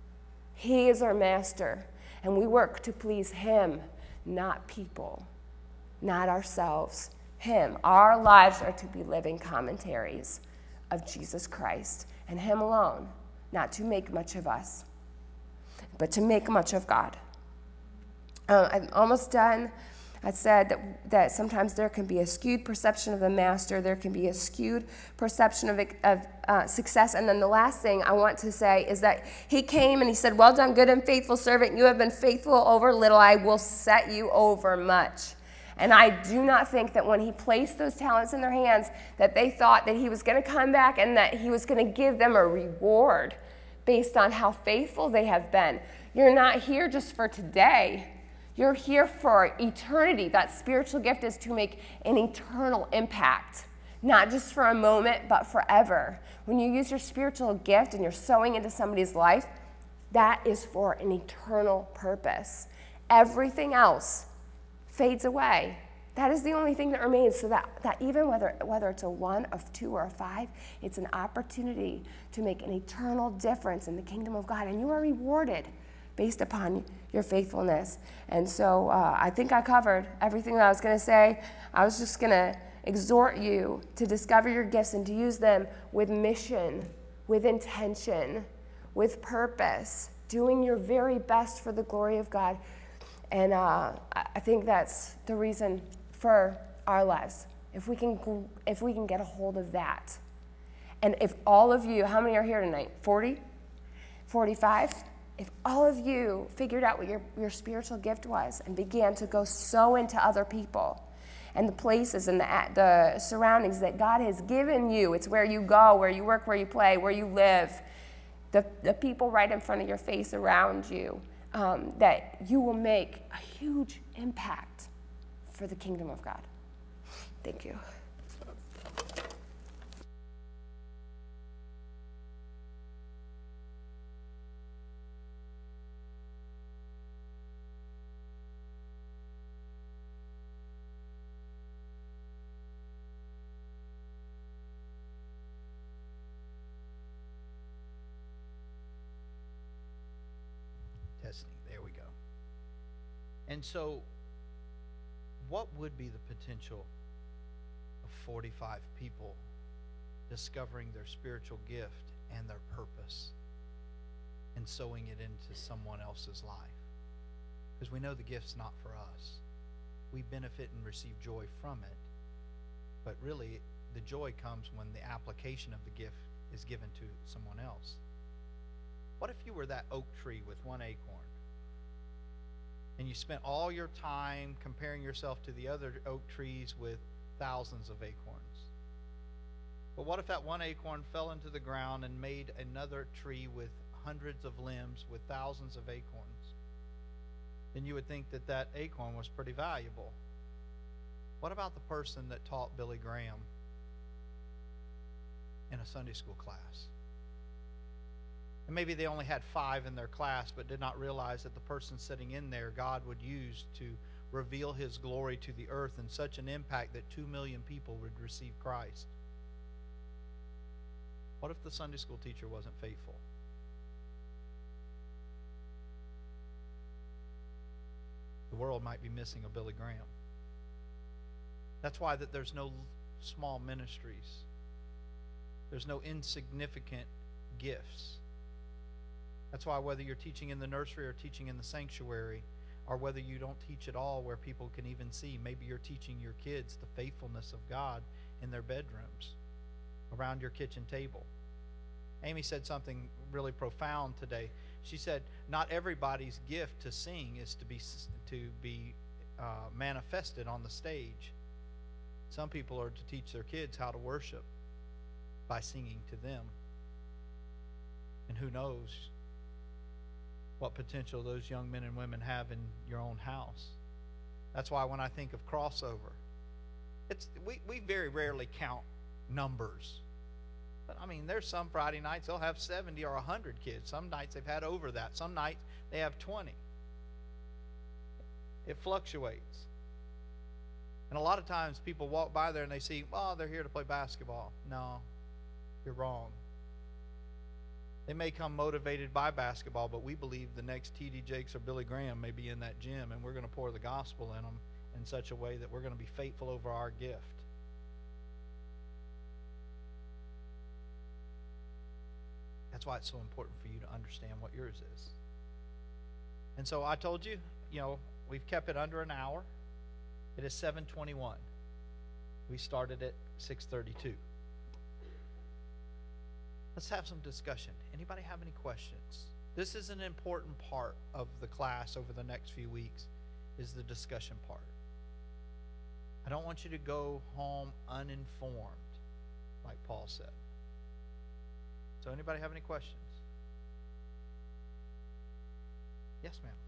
He is our master, and we work to please him, not people, not ourselves, him. Our lives are to be living commentaries of Jesus Christ and him alone, not to make much of us, but to make much of God. Uh, I'm almost done. I said that, that sometimes there can be a skewed perception of the master. There can be a skewed perception of, of uh, success. And then the last thing I want to say is that he came and he said, well done, good and faithful servant. You have been faithful over little. I will set you over much. And I do not think that when he placed those talents in their hands that they thought that he was going to come back and that he was going to give them a reward based on how faithful they have been. You're not here just for today. You're here for eternity. That spiritual gift is to make an eternal impact, not just for a moment, but forever. When you use your spiritual gift and you're sowing into somebody's life, That is for an eternal purpose. Everything else fades away. That is the only thing that remains, so that, that even whether, whether it's a one, a two, or a five, it's an opportunity to make an eternal difference in the kingdom of God, and you are rewarded based upon your faithfulness. And so uh, I think I covered everything that I was going to say. I was just going to exhort you to discover your gifts and to use them with mission, with intention, with purpose, doing your very best for the glory of God. And uh, I think that's the reason for our lives. If we can, if we can get a hold of that. And if all of you, how many are here tonight? forty? forty-five? If all of you figured out what your, your spiritual gift was and began to go sow into other people and the places and the, the surroundings that God has given you, it's where you go, where you work, where you play, where you live, the, the people right in front of your face around you, um, that you will make a huge impact for the kingdom of God. Thank you. Testing. There we go. And so, what would be the potential of forty-five people discovering their spiritual gift and their purpose and sowing it into someone else's life? Because we know the gift's not for us. We benefit and receive joy from it, but really the joy comes when the application of the gift is given to someone else. What if you were that oak tree with one acorn? And you spent all your time comparing yourself to the other oak trees with thousands of acorns. But what if that one acorn fell into the ground and made another tree with hundreds of limbs with thousands of acorns? Then you would think that that acorn was pretty valuable. What about the person that taught Billy Graham in a Sunday school class? And maybe they only had five in their class, but did not realize that the person sitting in there, God would use to reveal his glory to the earth in such an impact that two million people would receive Christ. What if the Sunday school teacher wasn't faithful? The world might be missing a Billy Graham. That's why that there's no small ministries. There's no insignificant gifts. That's why whether you're teaching in the nursery or teaching in the sanctuary, or whether you don't teach at all where people can even see, maybe you're teaching your kids the faithfulness of God in their bedrooms, around your kitchen table. Amy said something really profound today. She said, not everybody's gift to sing is to be, to be uh, manifested on the stage. Some people are to teach their kids how to worship by singing to them. And who knows what potential those young men and women have in your own house. That's why when I think of crossover, it's we, we very rarely count numbers. But I mean, there's some Friday nights they'll have seventy or one hundred kids. Some nights they've had over that. Some nights they have twenty. It fluctuates. And a lot of times people walk by there and they see, oh, they're here to play basketball. No, you're wrong. They may come motivated by basketball, but we believe the next T D Jakes or Billy Graham may be in that gym, and we're going to pour the gospel in them in such a way that we're going to be faithful over our gift. That's why it's so important for you to understand what yours is. And so I told you, you know, we've kept it under an hour. It is seven twenty-one. We started at six thirty-two. Let's have some discussion. Anybody have any questions? This is an important part of the class over the next few weeks, is the discussion part. I don't want you to go home uninformed, like Paul said. So anybody have any questions? Yes, ma'am.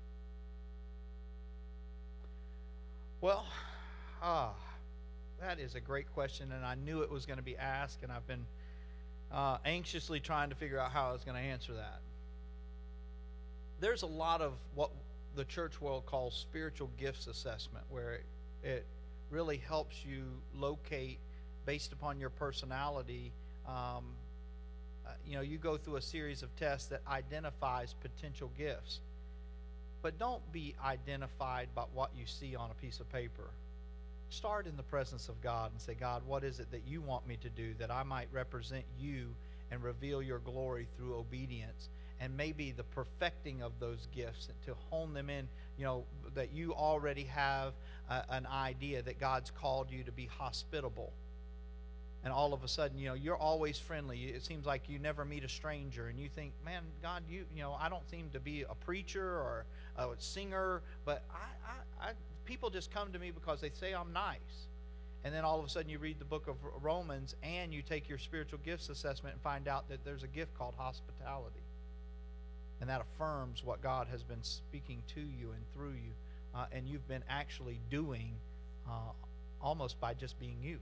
Well, ah, that is a great question, and I knew it was going to be asked, and I've been uh, anxiously trying to figure out how I was going to answer that. there's a lot of what the church world calls spiritual gifts assessment, where it, it really helps you locate, based upon your personality. Um, uh, you know, you go through a series of tests that identifies potential gifts. But don't be identified by what you see on a piece of paper. Start in the presence of God and say, God, what is it that you want me to do, that I might represent you and reveal your glory through obedience, and maybe the perfecting of those gifts to hone them in, you know, that you already have uh, an idea that God's called you to be hospitable. And all of a sudden, you know, you're always friendly. It seems like you never meet a stranger, and you think, man, God, you, you know, I don't seem to be a preacher or a singer, but I, I, I, people just come to me because they say I'm nice. And then all of a sudden, you read the book of Romans, and you take your spiritual gifts assessment and find out that there's a gift called hospitality, and that affirms what God has been speaking to you and through you, uh, and you've been actually doing uh, almost by just being you.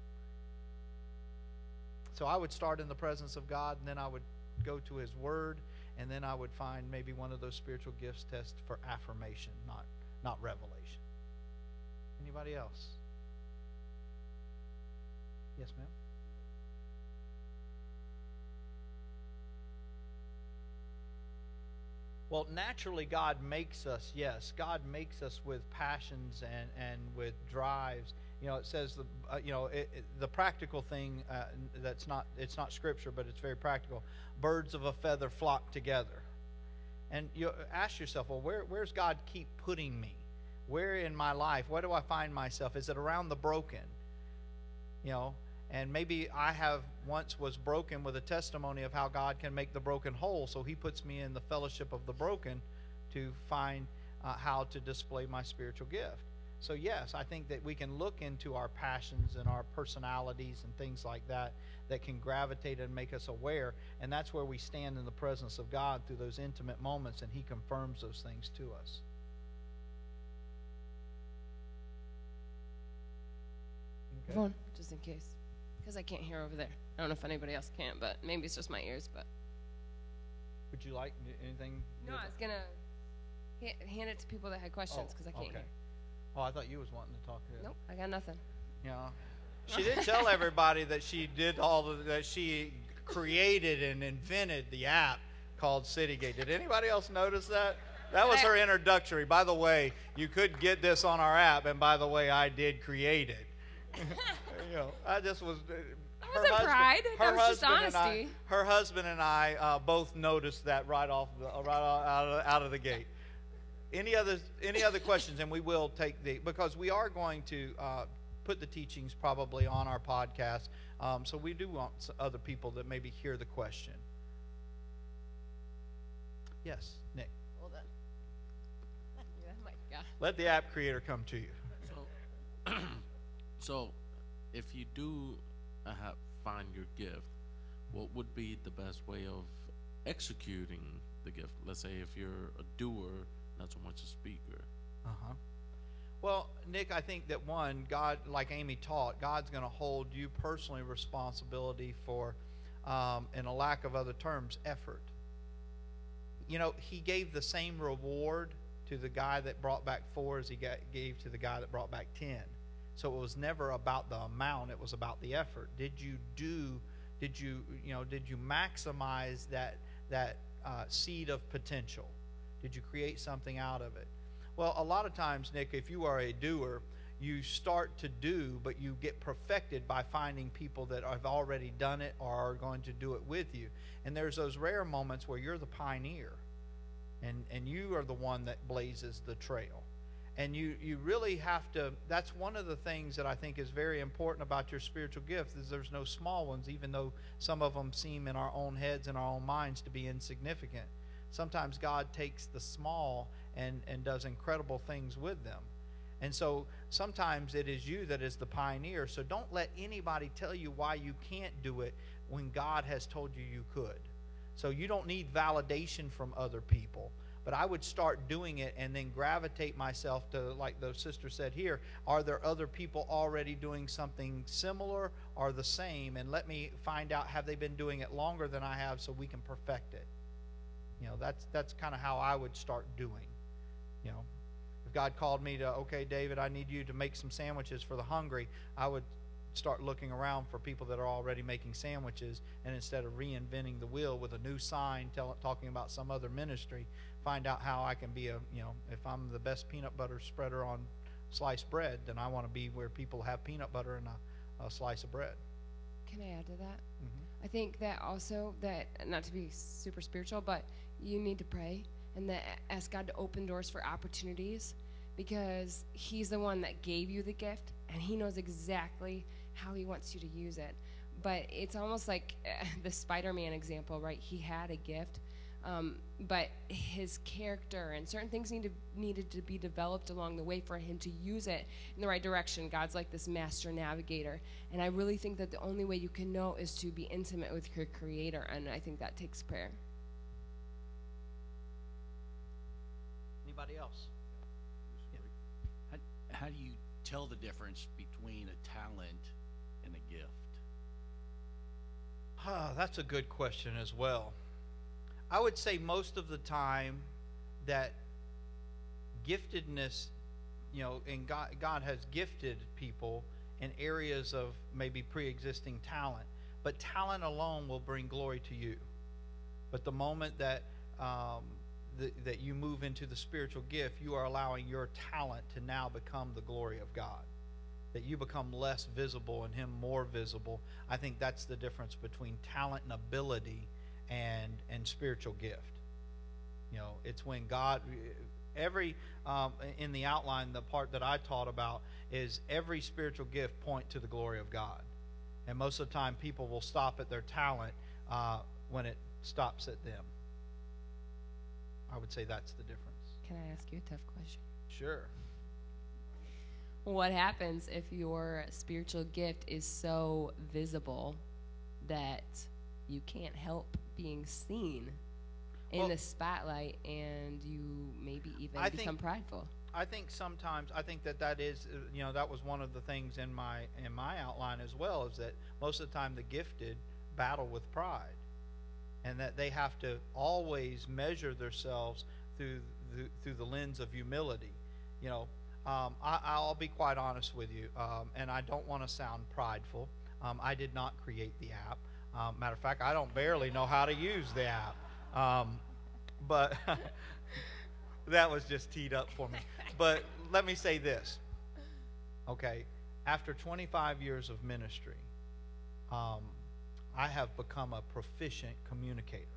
So I would start in the presence of God, and then I would go to His Word, and then I would find maybe one of those spiritual gifts tests for affirmation, not not revelation. Anybody else? Yes, ma'am? Well, naturally, God makes us, yes, God makes us with passions and, and with drives. You know, it says, the uh, you know, it, it, the practical thing, uh, that's not, it's not scripture, but it's very practical. Birds of a feather flock together. And you ask yourself, well, where, where's God keep putting me? Where in my life, where do I find myself? Is it around the broken? You know, and maybe I have once was broken with a testimony of how God can make the broken whole, so He puts me in the fellowship of the broken to find uh, how to display my spiritual gift. So yes, I think that we can look into our passions and our personalities and things like that that can gravitate and make us aware, and that's where we stand in the presence of God through those intimate moments, and He confirms those things to us. Okay. Phone, just in case. Because I can't hear over there. I don't know if anybody else can, but maybe it's just my ears. But would you like anything? No, I was going to ha- hand it to people that had questions because oh, I can't okay. hear. Oh, I thought you was wanting to talk to Nope, I got nothing. Yeah. You know, she did tell everybody that she did all the, that she created and invented the app called CityGate. Did anybody else notice that? That was her introductory. By the way, you could get this on our app, and by the way, I did create it. You know, I just was. Uh, that wasn't husband, pride. That was just honesty. I, her husband and I uh, both noticed that right off, the, uh, right out of, out of the gate. Any other any other questions? And we will take the because we are going to uh, put the teachings probably on our podcast. Um, so we do want other people that maybe hear the question. Yes, Nick. Hold on. Yeah, my God. Let the app creator come to you. So, so if you do uh, have, find your gift, what would be the best way of executing the gift? Let's say if you're a doer, not so much a speaker. Uh-huh. Well, Nick, I think that one, God, like Amy taught, God's going to hold you personally responsibility for, um, in a lack of other terms, effort. You know, He gave the same reward to the guy that brought back four as He got, gave to the guy that brought back ten. So it was never about the amount, it was about the effort. Did you do, did you, you know, did you maximize that, that uh, seed of potential? Did you create something out of it? Well, a lot of times, Nick, if you are a doer, you start to do, but you get perfected by finding people that have already done it or are going to do it with you. And there's those rare moments where you're the pioneer, and, and you are the one that blazes the trail. And you, you really have to, that's one of the things that I think is very important about your spiritual gift, is there's no small ones, even though some of them seem in our own heads and our own minds to be insignificant. Sometimes God takes the small and, and does incredible things with them. And so sometimes it is you that is the pioneer. So don't let anybody tell you why you can't do it when God has told you you could. So you don't need validation from other people. But I would start doing it and then gravitate myself to, like the sister said here, are there other people already doing something similar or the same? And let me find out, have they been doing it longer than I have so we can perfect it? You know, that's that's kind of how I would start doing. You know, if God called me to, okay, David, I need you to make some sandwiches for the hungry, I would start looking around for people that are already making sandwiches, and instead of reinventing the wheel with a new sign tell, talking about some other ministry, find out how I can be a, you know, if I'm the best peanut butter spreader on sliced bread, then I want to be where people have peanut butter and a, a slice of bread. Can I add to that? Mm-hmm. I think that also, that not to be super spiritual, but you need to pray and that ask God to open doors for opportunities, because he's the one that gave you the gift and he knows exactly how he wants you to use it. But it's almost like uh, the Spider-Man example, right? He had a gift, um, but his character and certain things need to, needed to be developed along the way for him to use it in the right direction. God's like this master navigator, and I really think that the only way you can know is to be intimate with your Creator, and I think that takes prayer. Anybody else? How, how do you tell the difference between a talent and a gift? Ah, that's a good question as well. I would say most of the time that giftedness, you know, and God, God has gifted people in areas of maybe pre-existing talent, but talent alone will bring glory to you. But the moment that um, the, that you move into the spiritual gift, you are allowing your talent to now become the glory of God. That you become less visible and him more visible. I think that's the difference between talent and ability and and spiritual gift. You know, it's when God, every um, in the outline, the part that I taught about is every spiritual gift point to the glory of God. And most of the time people will stop at their talent uh, when it stops at them. I would say that's the difference. Can I ask you a tough question? Sure. What happens if your spiritual gift is so visible that you can't help being seen in Well, the spotlight, and you maybe even I become think- prideful? I think sometimes I think that that is uh, you know that was one of the things in my in my outline as well, is that most of the time the gifted battle with pride, and that they have to always measure themselves through the, through the lens of humility. You know, um, I, I'll be quite honest with you, um, and I don't want to sound prideful. Um, I did not create the app. Um, matter of fact, I don't barely know how to use the app, um, but. That was just teed up for me. But let me say this. Okay, after twenty-five years of ministry, um, I have become a proficient communicator.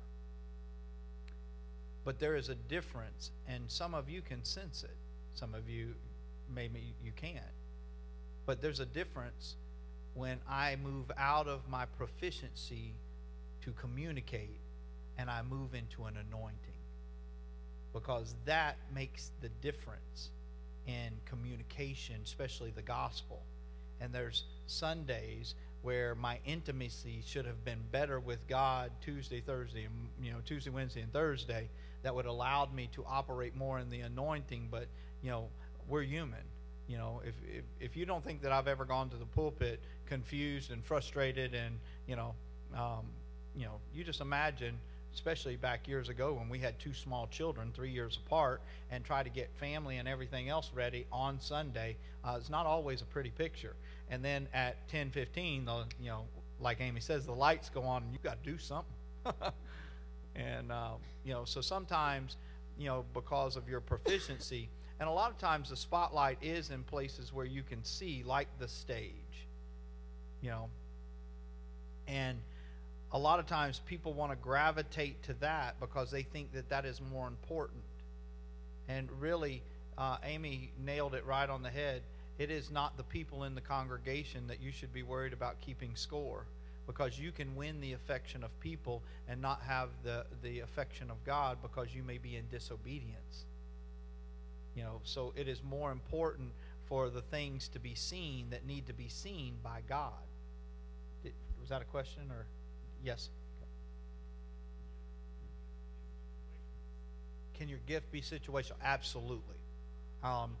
But there is a difference, and some of you can sense it. Some of you, maybe you can't. But there's a difference when I move out of my proficiency to communicate and I move into an anointing. Because that makes the difference in communication, especially the gospel. And there's Sundays where my intimacy should have been better with God Tuesday, Thursday, and you know Tuesday, Wednesday, and Thursday, that would allowed me to operate more in the anointing. But you know, we're human. You know, if if, if you don't think that I've ever gone to the pulpit confused and frustrated, and you know, um, you know, you just imagine. Especially back years ago when we had two small children, three years apart, and try to get family and everything else ready on Sunday. Uh, it's not always a pretty picture. And then at ten fifteen, the you know, like Amy says, the lights go on, and you got to do something. and um, you know, so sometimes, you know, because of your proficiency, and a lot of times the spotlight is in places where you can see, like the stage. You know, and a lot of times people want to gravitate to that because they think that that is more important. And really, uh, Amy nailed it right on the head. It is not the people in the congregation that you should be worried about keeping score, because you can win the affection of people and not have the, the affection of God because you may be in disobedience. You know, so it is more important for the things to be seen that need to be seen by God. Did, was that a question or... Yes. Can your gift be situational? Absolutely. Um,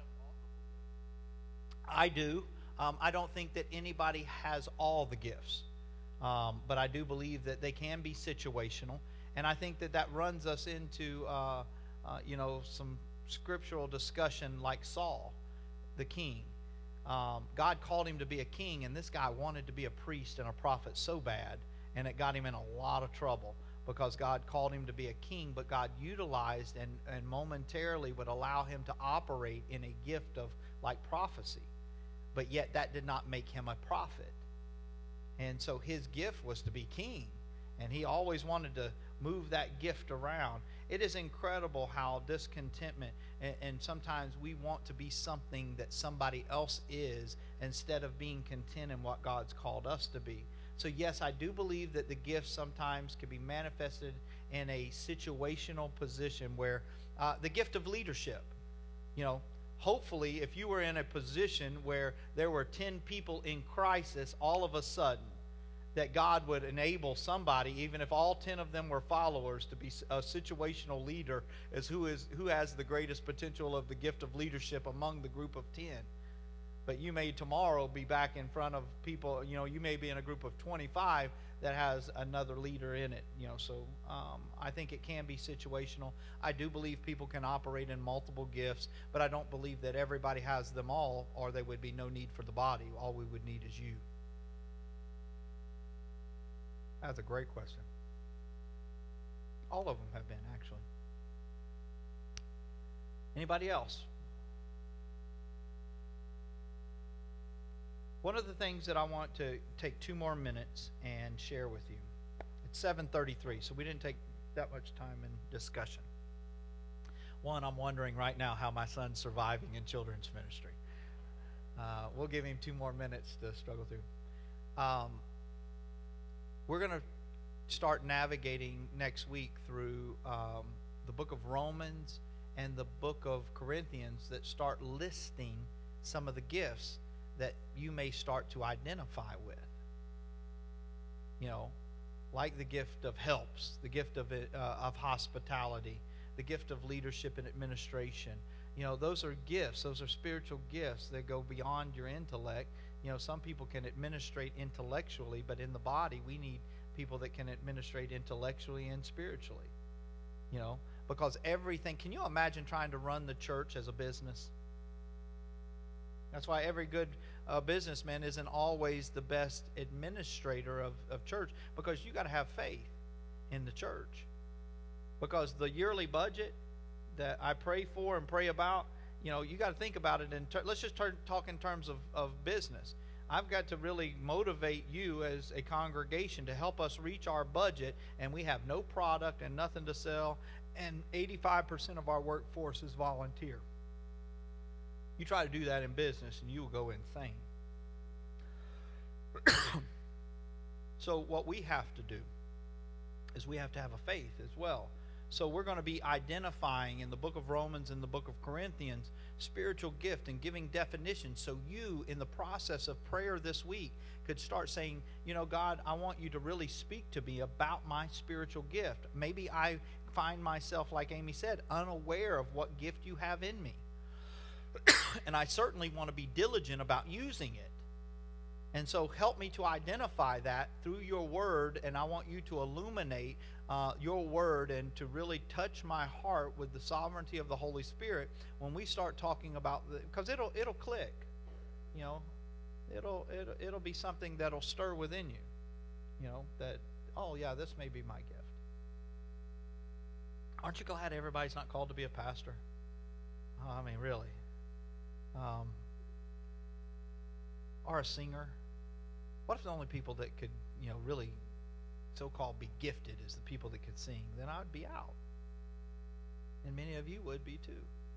I do. Um, I don't think that anybody has all the gifts, um, but I do believe that they can be situational. And I think that that runs us into, uh, uh, you know, some scriptural discussion like Saul, the king. Um, God called him to be a king, and this guy wanted to be a priest and a prophet so bad, and it got him in a lot of trouble because God called him to be a king, but God utilized and, and momentarily would allow him to operate in a gift of like prophecy. But yet that did not make him a prophet. And so his gift was to be king, and he always wanted to move that gift around. It is incredible how discontentment, and, and sometimes we want to be something that somebody else is instead of being content in what God's called us to be. So yes, I do believe that the gifts sometimes can be manifested in a situational position where uh, the gift of leadership, you know, hopefully if you were in a position where there were ten people in crisis all of a sudden, that God would enable somebody, even if all ten of them were followers, to be a situational leader as who is who has the greatest potential of the gift of leadership among the group of ten. But you may tomorrow be back in front of people, you know, you may be in a group of twenty-five that has another leader in it, you know, so um, I think it can be situational. I do believe people can operate in multiple gifts, but I don't believe that everybody has them all, or there would be no need for the body. All we would need is you. That's a great question. All of them have been, actually. Anybody else? One of the things that I want to take two more minutes and share with you. It's seven thirty-three, so we didn't take that much time in discussion. One, I'm wondering right now how my son's surviving in children's ministry. Uh, we'll give him two more minutes to struggle through. Um, We're going to start navigating next week through um, the book of Romans and the book of Corinthians that start listing some of the gifts that you may start to identify with. You know, like the gift of helps, the gift of, uh, of hospitality, the gift of leadership and administration. You know, those are gifts. Those are spiritual gifts that go beyond your intellect. You know, some people can administrate intellectually, but in the body, we need people that can administrate intellectually and spiritually. You know, because everything, can you imagine trying to run the church as a business? That's why every good uh, businessman isn't always the best administrator of, of church, because you got to have faith in the church. Because the yearly budget that I pray for and pray about, you know, you got to think about it in ter- let's just turn, talk in terms of, of business. I've got to really motivate you as a congregation to help us reach our budget, and we have no product and nothing to sell, and eighty-five percent of our workforce is volunteer. You try to do that in business and you will go insane. So what we have to do is we have to have a faith as well. So we're going to be identifying in the book of Romans and the book of Corinthians spiritual gift and giving definitions, so you in the process of prayer this week could start saying, you know, God, I want you to really speak to me about my spiritual gift. Maybe I find myself, like Amy said, unaware of what gift you have in me. And I certainly want to be diligent about using it. And so help me to identify that through your word, and I want you to illuminate uh, your word and to really touch my heart with the sovereignty of the Holy Spirit when we start talking about the, because it'll it'll click, you know, it'll it'll it'll be something that'll stir within you, you know, that, oh yeah, this may be my gift. Aren't you glad everybody's not called to be a pastor? Oh, I mean, really. Um, or a singer. What if the only people that could, you know, really so-called be gifted is the people that could sing? Then I would be out. And many of you would be too.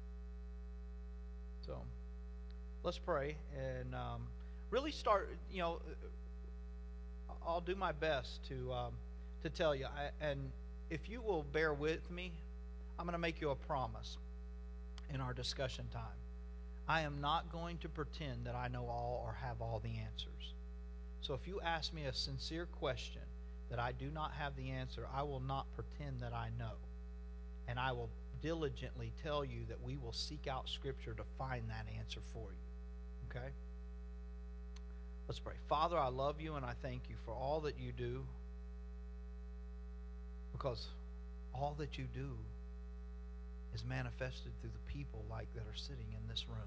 So let's pray and um, really start, you know, I'll do my best to um, to tell you. I, and if you will bear with me, I'm going to make you a promise in our discussion time. I am not going to pretend that I know all or have all the answers. So if you ask me a sincere question that I do not have the answer, I will not pretend that I know. And I will diligently tell you that we will seek out Scripture to find that answer for you. Okay? Let's pray. Father, I love you and I thank you for all that you do, because all that you do is manifested through the people like that are sitting in this room.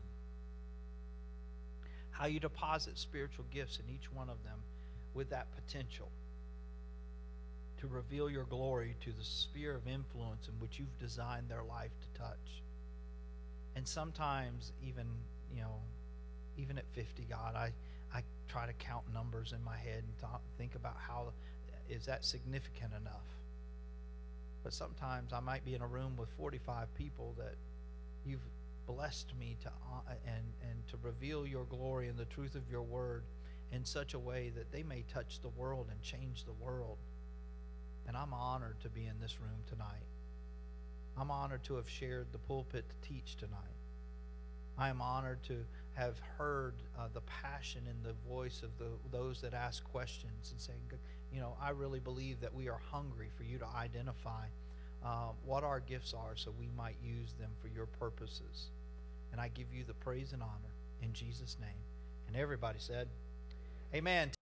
How you deposit spiritual gifts in each one of them with that potential to reveal your glory to the sphere of influence in which you've designed their life to touch. And sometimes even, you know, even at fifty, God, I, I try to count numbers in my head and th- think about how, is that significant enough? But sometimes I might be in a room with forty-five people that you've blessed me to uh, and, and to reveal your glory and the truth of your word in such a way that they may touch the world and change the world. And I'm honored to be in this room tonight. I'm honored to have shared the pulpit to teach tonight. I am honored to have heard uh, the passion in the voice of the, those that ask questions and saying, you know, I really believe that we are hungry for you to identify uh, what our gifts are so we might use them for your purposes. And I give you the praise and honor in Jesus' name. And everybody said, amen.